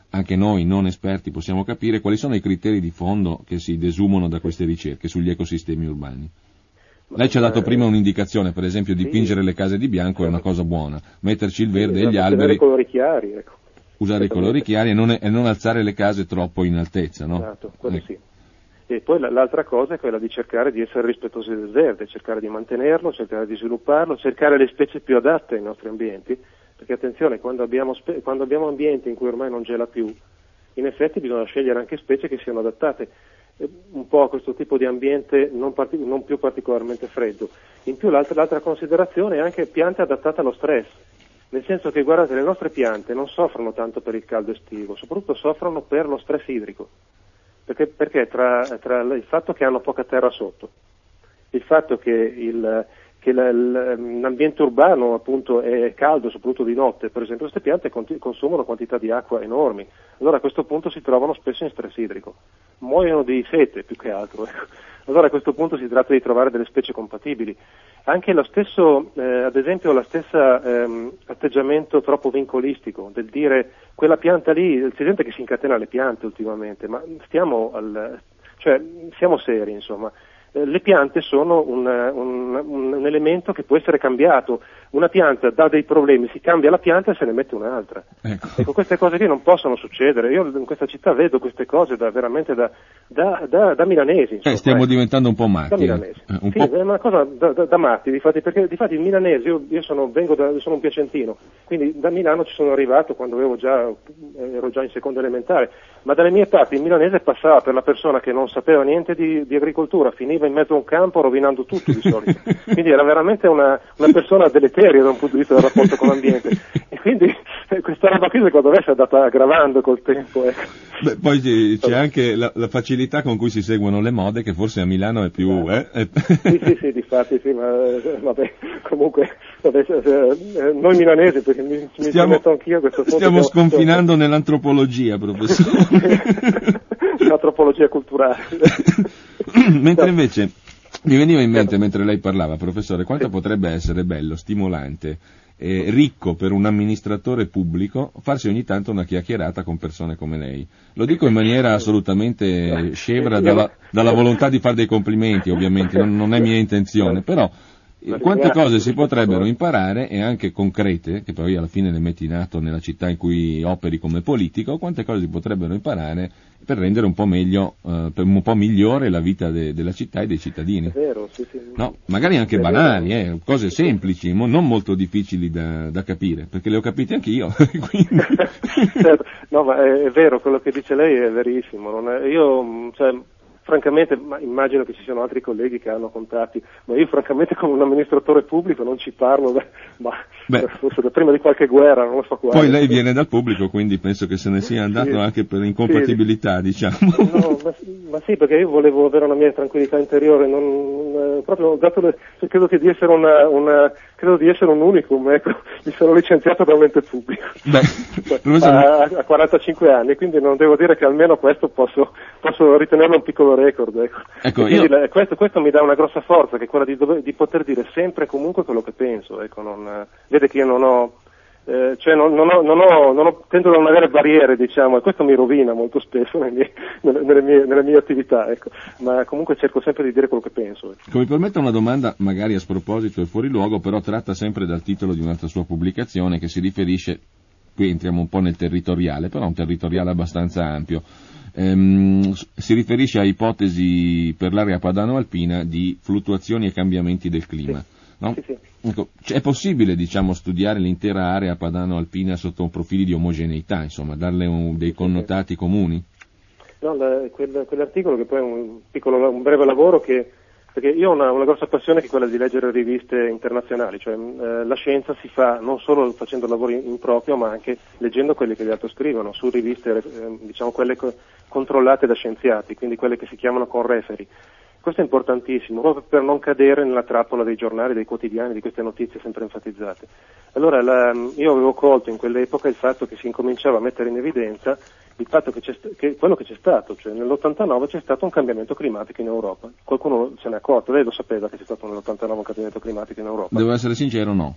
anche noi non esperti possiamo capire quali sono i criteri di fondo che si desumano da queste ricerche sugli ecosistemi urbani. Lei ci ha dato prima un'indicazione, per esempio dipingere le case di bianco è una cosa buona, metterci il verde e gli alberi, i colori chiari, ecco. Usare i colori chiari e non, e non alzare le case troppo in altezza, no? Esatto, quello sì. E poi l'altra cosa è quella di cercare di essere rispettosi del verde, cercare di mantenerlo, cercare di svilupparlo, cercare le specie più adatte ai nostri ambienti, perché attenzione, quando abbiamo, spe- quando abbiamo ambienti in cui ormai non gela più, in effetti bisogna scegliere anche specie che siano adattate eh, un po' a questo tipo di ambiente non, partic- non più particolarmente freddo. In più l'altra, l'altra considerazione è anche piante adattate allo stress, nel senso che guardate, le nostre piante non soffrono tanto per il caldo estivo, soprattutto soffrono per lo stress idrico. Perché, perché tra, tra il fatto che hanno poca terra sotto, il fatto che, il, che la, l'ambiente urbano appunto è caldo, soprattutto di notte, per esempio queste piante consumano quantità di acqua enormi, allora a questo punto si trovano spesso in stress idrico, muoiono di sete più che altro, ecco. Allora a questo punto si tratta di trovare delle specie compatibili. Anche lo stesso, eh, ad esempio, lo stesso ehm, atteggiamento troppo vincolistico, del dire quella pianta lì, si sente che si incatena alle piante ultimamente, ma stiamo al, cioè siamo seri, insomma. Eh, le piante sono un, un, un elemento che può essere cambiato. Una pianta dà dei problemi, si cambia la pianta e se ne mette un'altra. Ecco, ecco queste cose qui non possono succedere. Io in questa città vedo queste cose da veramente da, da, da, da milanesi. Insomma, eh, stiamo eh. diventando un po' matti. Da milanesi. Eh, un sì, po'... è una cosa da, da, da matti, difatti, perché difatti il milanese, io, io sono, vengo da, sono un piacentino, quindi da Milano ci sono arrivato quando avevo già, ero già in seconda elementare, ma dalle mie parti il milanese passava per la persona che non sapeva niente di, di agricoltura, finiva in mezzo a un campo rovinando tutto di solito, quindi era veramente una, una persona deleteria da un punto di vista del rapporto con l'ambiente, e quindi eh, questa roba qui secondo me si è andata aggravando col tempo. Ecco. Beh, poi c'è, c'è anche la, la facilità con cui si seguono le mode, che forse a Milano è più... Eh? È... Sì, sì, sì, difatti sì, ma vabbè, comunque vabbè, eh, noi milanesi, perché mi, mi stiamo, metto anch'io a questo punto. Stiamo stiamo, sconfinando stiamo... nell'antropologia, professore. L'antropologia culturale. Mentre invece mi veniva in mente, mentre lei parlava, professore, quanto sì. potrebbe essere bello, stimolante, eh, ricco per un amministratore pubblico farsi ogni tanto una chiacchierata con persone come lei. Lo dico in maniera assolutamente scevra dalla, dalla volontà di fare dei complimenti, ovviamente, non, non è mia intenzione, però quante cose si potrebbero imparare, e anche concrete, che poi alla fine le metti in atto nella città in cui operi come politico, quante cose si potrebbero imparare per rendere un po' meglio, eh, per un po' migliore la vita de, della città e dei cittadini. È vero, sì, sì. No, magari anche è banali, eh, cose semplici, mo, non molto difficili da, da capire, perché le ho capite anch'io. Quindi... certo. No, ma è, è vero, quello che dice lei è verissimo. Non è, io, cioè, francamente, ma immagino che ci siano altri colleghi che hanno contatti, ma io francamente come un amministratore pubblico non ci parlo, da, ma Beh, forse da prima di qualche guerra, non lo so quale. Poi lei viene dal pubblico, quindi penso che se ne sia andato sì, anche per incompatibilità, sì. diciamo. No, ma, ma sì, perché io volevo avere una mia tranquillità interiore, non, non, proprio dato le, credo che di essere una, una credo di essere un unicum, ecco, mi sono licenziato da un ente pubblico. Beh, a, a quarantacinque anni, quindi non devo dire che almeno questo posso, posso ritenerlo un piccolo record, ecco. ecco io... la, questo, questo mi dà una grossa forza, che è quella di, dove, di poter dire sempre e comunque quello che penso, ecco, non, vede che io non ho, eh, cioè non, non ho, non ho, non ho, tendo a non avere barriere, diciamo, e questo mi rovina molto spesso nelle mie, nelle, nelle mie, nelle mie attività, ecco, ma comunque cerco sempre di dire quello che penso. Ecco. Mi permetta una domanda, magari a sproposito e fuori luogo, però tratta sempre dal titolo di un'altra sua pubblicazione che si riferisce, qui entriamo un po' nel territoriale, però un territoriale abbastanza ampio. Ehm, si riferisce a ipotesi per l'area padano-alpina di fluttuazioni e cambiamenti del clima. Sì. No? Sì, sì. Ecco, è possibile, diciamo, studiare l'intera area padano-alpina sotto profili di omogeneità, insomma, darle un, dei connotati comuni? No, la, quel, quell'articolo che poi è un piccolo, un breve lavoro che, perché io ho una, una grossa passione che è quella di leggere riviste internazionali, cioè eh, la scienza si fa non solo facendo lavori in, in proprio, ma anche leggendo quelli che gli altri scrivono, su riviste, eh, diciamo, quelle co- controllate da scienziati, quindi quelle che si chiamano con-referi. Questo è importantissimo, proprio per non cadere nella trappola dei giornali, dei quotidiani, di queste notizie sempre enfatizzate. Allora, la, io avevo colto in quell'epoca il fatto che si incominciava a mettere in evidenza il fatto che, c'è, che quello che c'è stato, cioè nell'ottantanove c'è stato un cambiamento climatico in Europa. Qualcuno se ne è accorto, lei lo sapeva che c'è stato nell'ottantanove un cambiamento climatico in Europa? Devo essere sincero, no.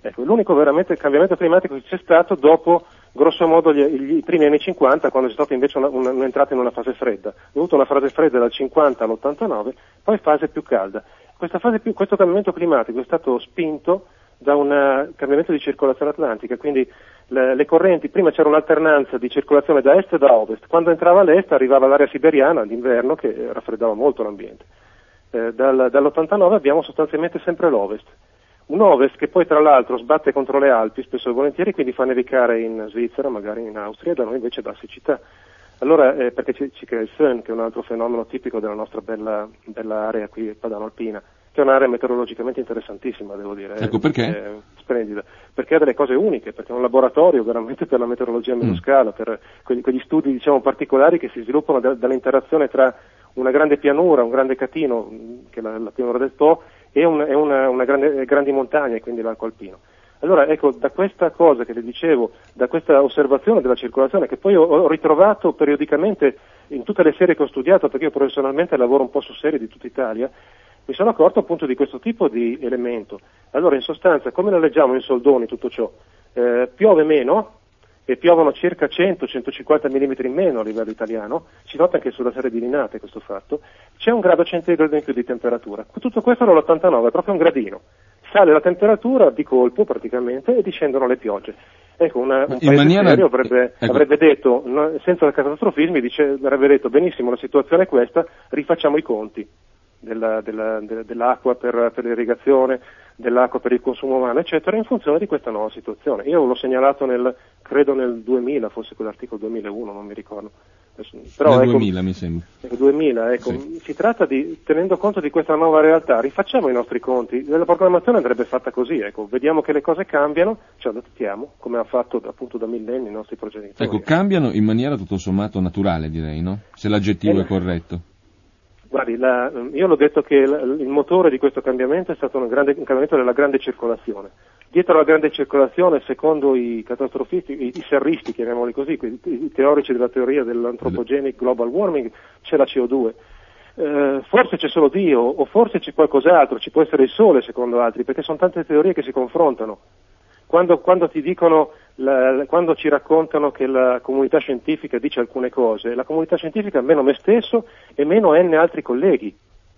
Ecco, l'unico veramente cambiamento climatico che c'è stato dopo, grosso modo, gli, gli, i primi anni cinquanta, quando c'è stata invece una, una, un'entrata in una fase fredda. È avuto una fase fredda dal cinquanta all'ottantanove, poi fase più calda. Questa fase più, questo cambiamento climatico è stato spinto da un cambiamento di circolazione atlantica, quindi le, le correnti, prima c'era un'alternanza di circolazione da est e da ovest, quando entrava l'est arrivava l'aria siberiana d'inverno che raffreddava molto l'ambiente. Eh, dal, dall'ottantanove abbiamo sostanzialmente sempre l'ovest. Un ovest che poi tra l'altro sbatte contro le Alpi spesso e volentieri, quindi fa nevicare in Svizzera, magari in Austria, da noi invece dà siccità. Allora, eh, perché ci, ci crea il Föhn, che è un altro fenomeno tipico della nostra bella, bella area qui padano-alpina, che è un'area meteorologicamente interessantissima, devo dire. Ecco, perché? È splendida. Perché ha delle cose uniche, perché è un laboratorio veramente per la meteorologia a medoscala, mm. per quegli, quegli studi, diciamo, particolari che si sviluppano da, dall'interazione tra una grande pianura, un grande catino, che è la, la pianura del Po, e, un, e una, una grande, grandi montagne, quindi l'arco alpino. Allora, ecco, da questa cosa che le dicevo, da questa osservazione della circolazione, che poi ho, ho ritrovato periodicamente in tutte le serie che ho studiato, perché io professionalmente lavoro un po' su serie di tutta Italia, mi sono accorto appunto di questo tipo di elemento. Allora, in sostanza, come lo leggiamo in soldoni tutto ciò? Eh, piove meno, e piovono circa cento centocinquanta millimetri in meno a livello italiano, si nota anche sulla serie di Linate questo fatto, c'è un grado centigrado in più di temperatura. Tutto questo nell'ottantanove, è proprio un gradino. Sale la temperatura di colpo praticamente e discendono le piogge. Ecco, una, un paese maniera... serio avrebbe, ecco. avrebbe detto, no, senza catastrofismi, dice, avrebbe detto benissimo, la situazione è questa, rifacciamo i conti della, della, de, dell'acqua per, per l'irrigazione, dell'acqua per il consumo umano, eccetera, in funzione di questa nuova situazione. Io l'ho segnalato nel, credo nel duemila, forse quell'articolo duemilauno, non mi ricordo. Però, nel ecco, duemila mi sembra. Ecco, duemila, ecco, sì. Si tratta di, tenendo conto di questa nuova realtà, rifacciamo i nostri conti. La programmazione andrebbe fatta così, ecco, vediamo che le cose cambiano, ci adattiamo, come ha fatto appunto da millenni i nostri progenitori. Ecco, cambiano in maniera tutto sommato naturale, direi, no? Se l'aggettivo eh, è corretto. Guardi, la, io l'ho detto che la, il motore di questo cambiamento è stato un, grande, un cambiamento della grande circolazione. Dietro alla grande circolazione, secondo i catastrofisti, i, i serristi, chiamiamoli così, i, i teorici della teoria dell'anthropogenic global warming, c'è la C O due. Eh, forse c'è solo Dio, o forse c'è qualcos'altro, ci può essere il Sole secondo altri, perché sono tante teorie che si confrontano. Quando, quando ti dicono, la, quando ci raccontano che la comunità scientifica dice alcune cose, la comunità scientifica meno me stesso e meno N altri colleghi.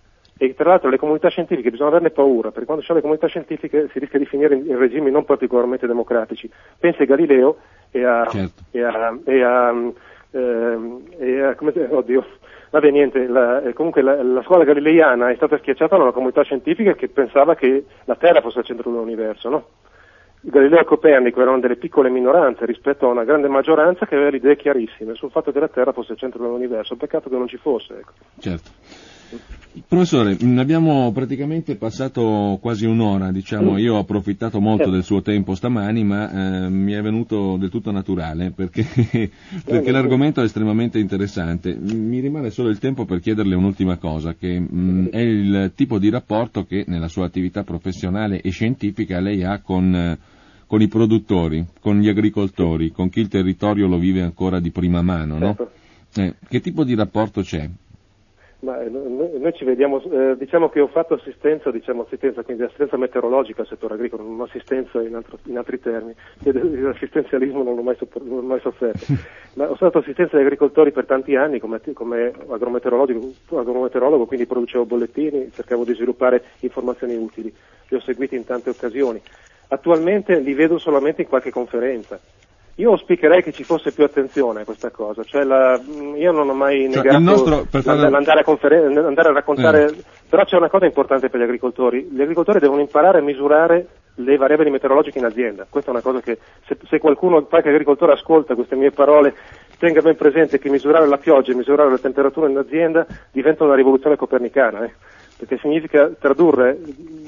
E tra l'altro le comunità scientifiche bisogna averne paura, perché quando ci sono le comunità scientifiche si rischia di finire in, in regimi non particolarmente democratici. Pensi a Galileo e a, certo. e a, e a, ehm, e a come, oddio, vabbè niente, la, comunque la, la scuola galileiana è stata schiacciata da una comunità scientifica che pensava che la Terra fosse il centro dell'universo, no? Galileo e Copernico erano delle piccole minoranze rispetto a una grande maggioranza che aveva le idee chiarissime sul fatto che la Terra fosse il centro dell'universo, peccato che non ci fosse. Ecco. Certo. Professore, abbiamo praticamente passato quasi un'ora, diciamo, io ho approfittato molto del suo tempo stamani, ma eh, mi è venuto del tutto naturale, perché, perché l'argomento è estremamente interessante. Mi rimane solo il tempo per chiederle un'ultima cosa, che mh, è il tipo di rapporto che nella sua attività professionale e scientifica lei ha con, con i produttori, con gli agricoltori, con chi il territorio lo vive ancora di prima mano, no? Eh, che tipo di rapporto c'è? Ma noi, noi ci vediamo, eh, diciamo che ho fatto assistenza, diciamo assistenza, quindi assistenza meteorologica al settore agricolo, non assistenza in, altro, in altri termini, l'assistenzialismo non l'ho mai, sopp- non l'ho mai sofferto, ma ho fatto assistenza agli agricoltori per tanti anni come, come agrometeorologo, agrometeorologo, quindi producevo bollettini, cercavo di sviluppare informazioni utili, li ho seguiti in tante occasioni. Attualmente li vedo solamente in qualche conferenza. Io auspicherei che ci fosse più attenzione a questa cosa, cioè la, io non ho mai cioè negato nostro, farlo... andare, a conferen- andare a raccontare, eh. Però c'è una cosa importante per gli agricoltori, gli agricoltori devono imparare a misurare le variabili meteorologiche in azienda, questa è una cosa che se, se qualcuno, qualche agricoltore ascolta queste mie parole, tenga ben presente che misurare la pioggia e misurare la temperatura in azienda diventa una rivoluzione copernicana, eh. Perché significa tradurre,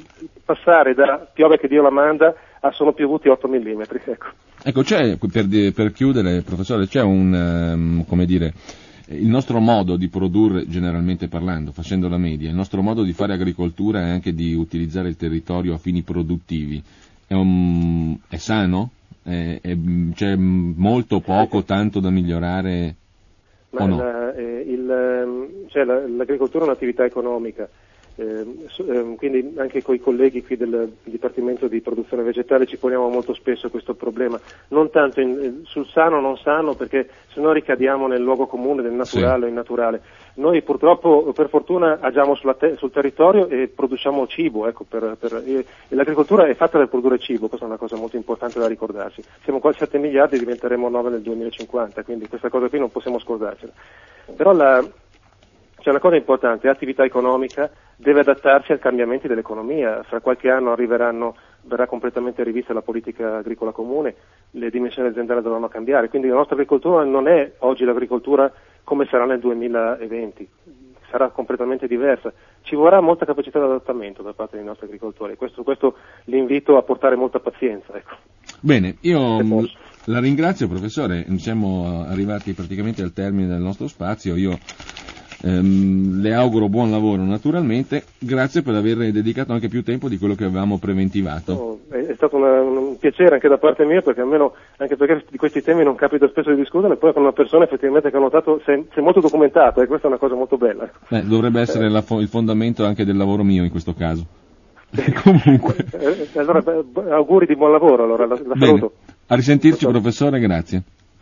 passare da piove che Dio la manda a sono piovuti otto millimetri, ecco. Ecco, c'è, per, per chiudere, professore, c'è un, um, come dire, il nostro modo di produrre, generalmente parlando, facendo la media, il nostro modo di fare agricoltura e anche di utilizzare il territorio a fini produttivi, è, un, è sano? È, è, c'è molto, poco, tanto da migliorare? Ma o no? la, eh, il, cioè la, l'agricoltura è un'attività economica. Eh, eh, quindi anche con i colleghi qui del Dipartimento di Produzione Vegetale ci poniamo molto spesso questo problema, non tanto in, sul sano o non sano, perché se no ricadiamo nel luogo comune del naturale o sì. innaturale. Noi purtroppo, per fortuna, agiamo sulla te- sul territorio e produciamo cibo, ecco, per, per, e, e l'agricoltura è fatta per produrre cibo, questa è una cosa molto importante da ricordarsi. Siamo quasi sette miliardi e diventeremo nove nel duemilacinquanta, quindi questa cosa qui non possiamo scordarcela. Però la C'è una cosa importante, l'attività economica deve adattarsi ai cambiamenti dell'economia. Fra qualche anno arriveranno, verrà completamente rivista la politica agricola comune, le dimensioni aziendali dovranno cambiare, quindi la nostra agricoltura non è oggi l'agricoltura come sarà nel duemilaventi, sarà completamente diversa. Ci vorrà molta capacità di adattamento da parte dei nostri agricoltori, questo, questo l'invito a portare molta pazienza. Ecco. Bene, io la ringrazio professore, siamo arrivati praticamente al termine del nostro spazio, io Ehm, le auguro buon lavoro naturalmente, grazie per aver dedicato anche più tempo di quello che avevamo preventivato. Oh, è, è stato una, un piacere anche da parte mia, perché almeno anche perché di questi temi non capita spesso di discutere, poi con una persona effettivamente che ha notato si è molto documentato e questa è una cosa molto bella. Beh, dovrebbe essere eh. la, il fondamento anche del lavoro mio in questo caso. Comunque. Eh, allora, auguri di buon lavoro, allora la, la saluto. A risentirci professore, grazie.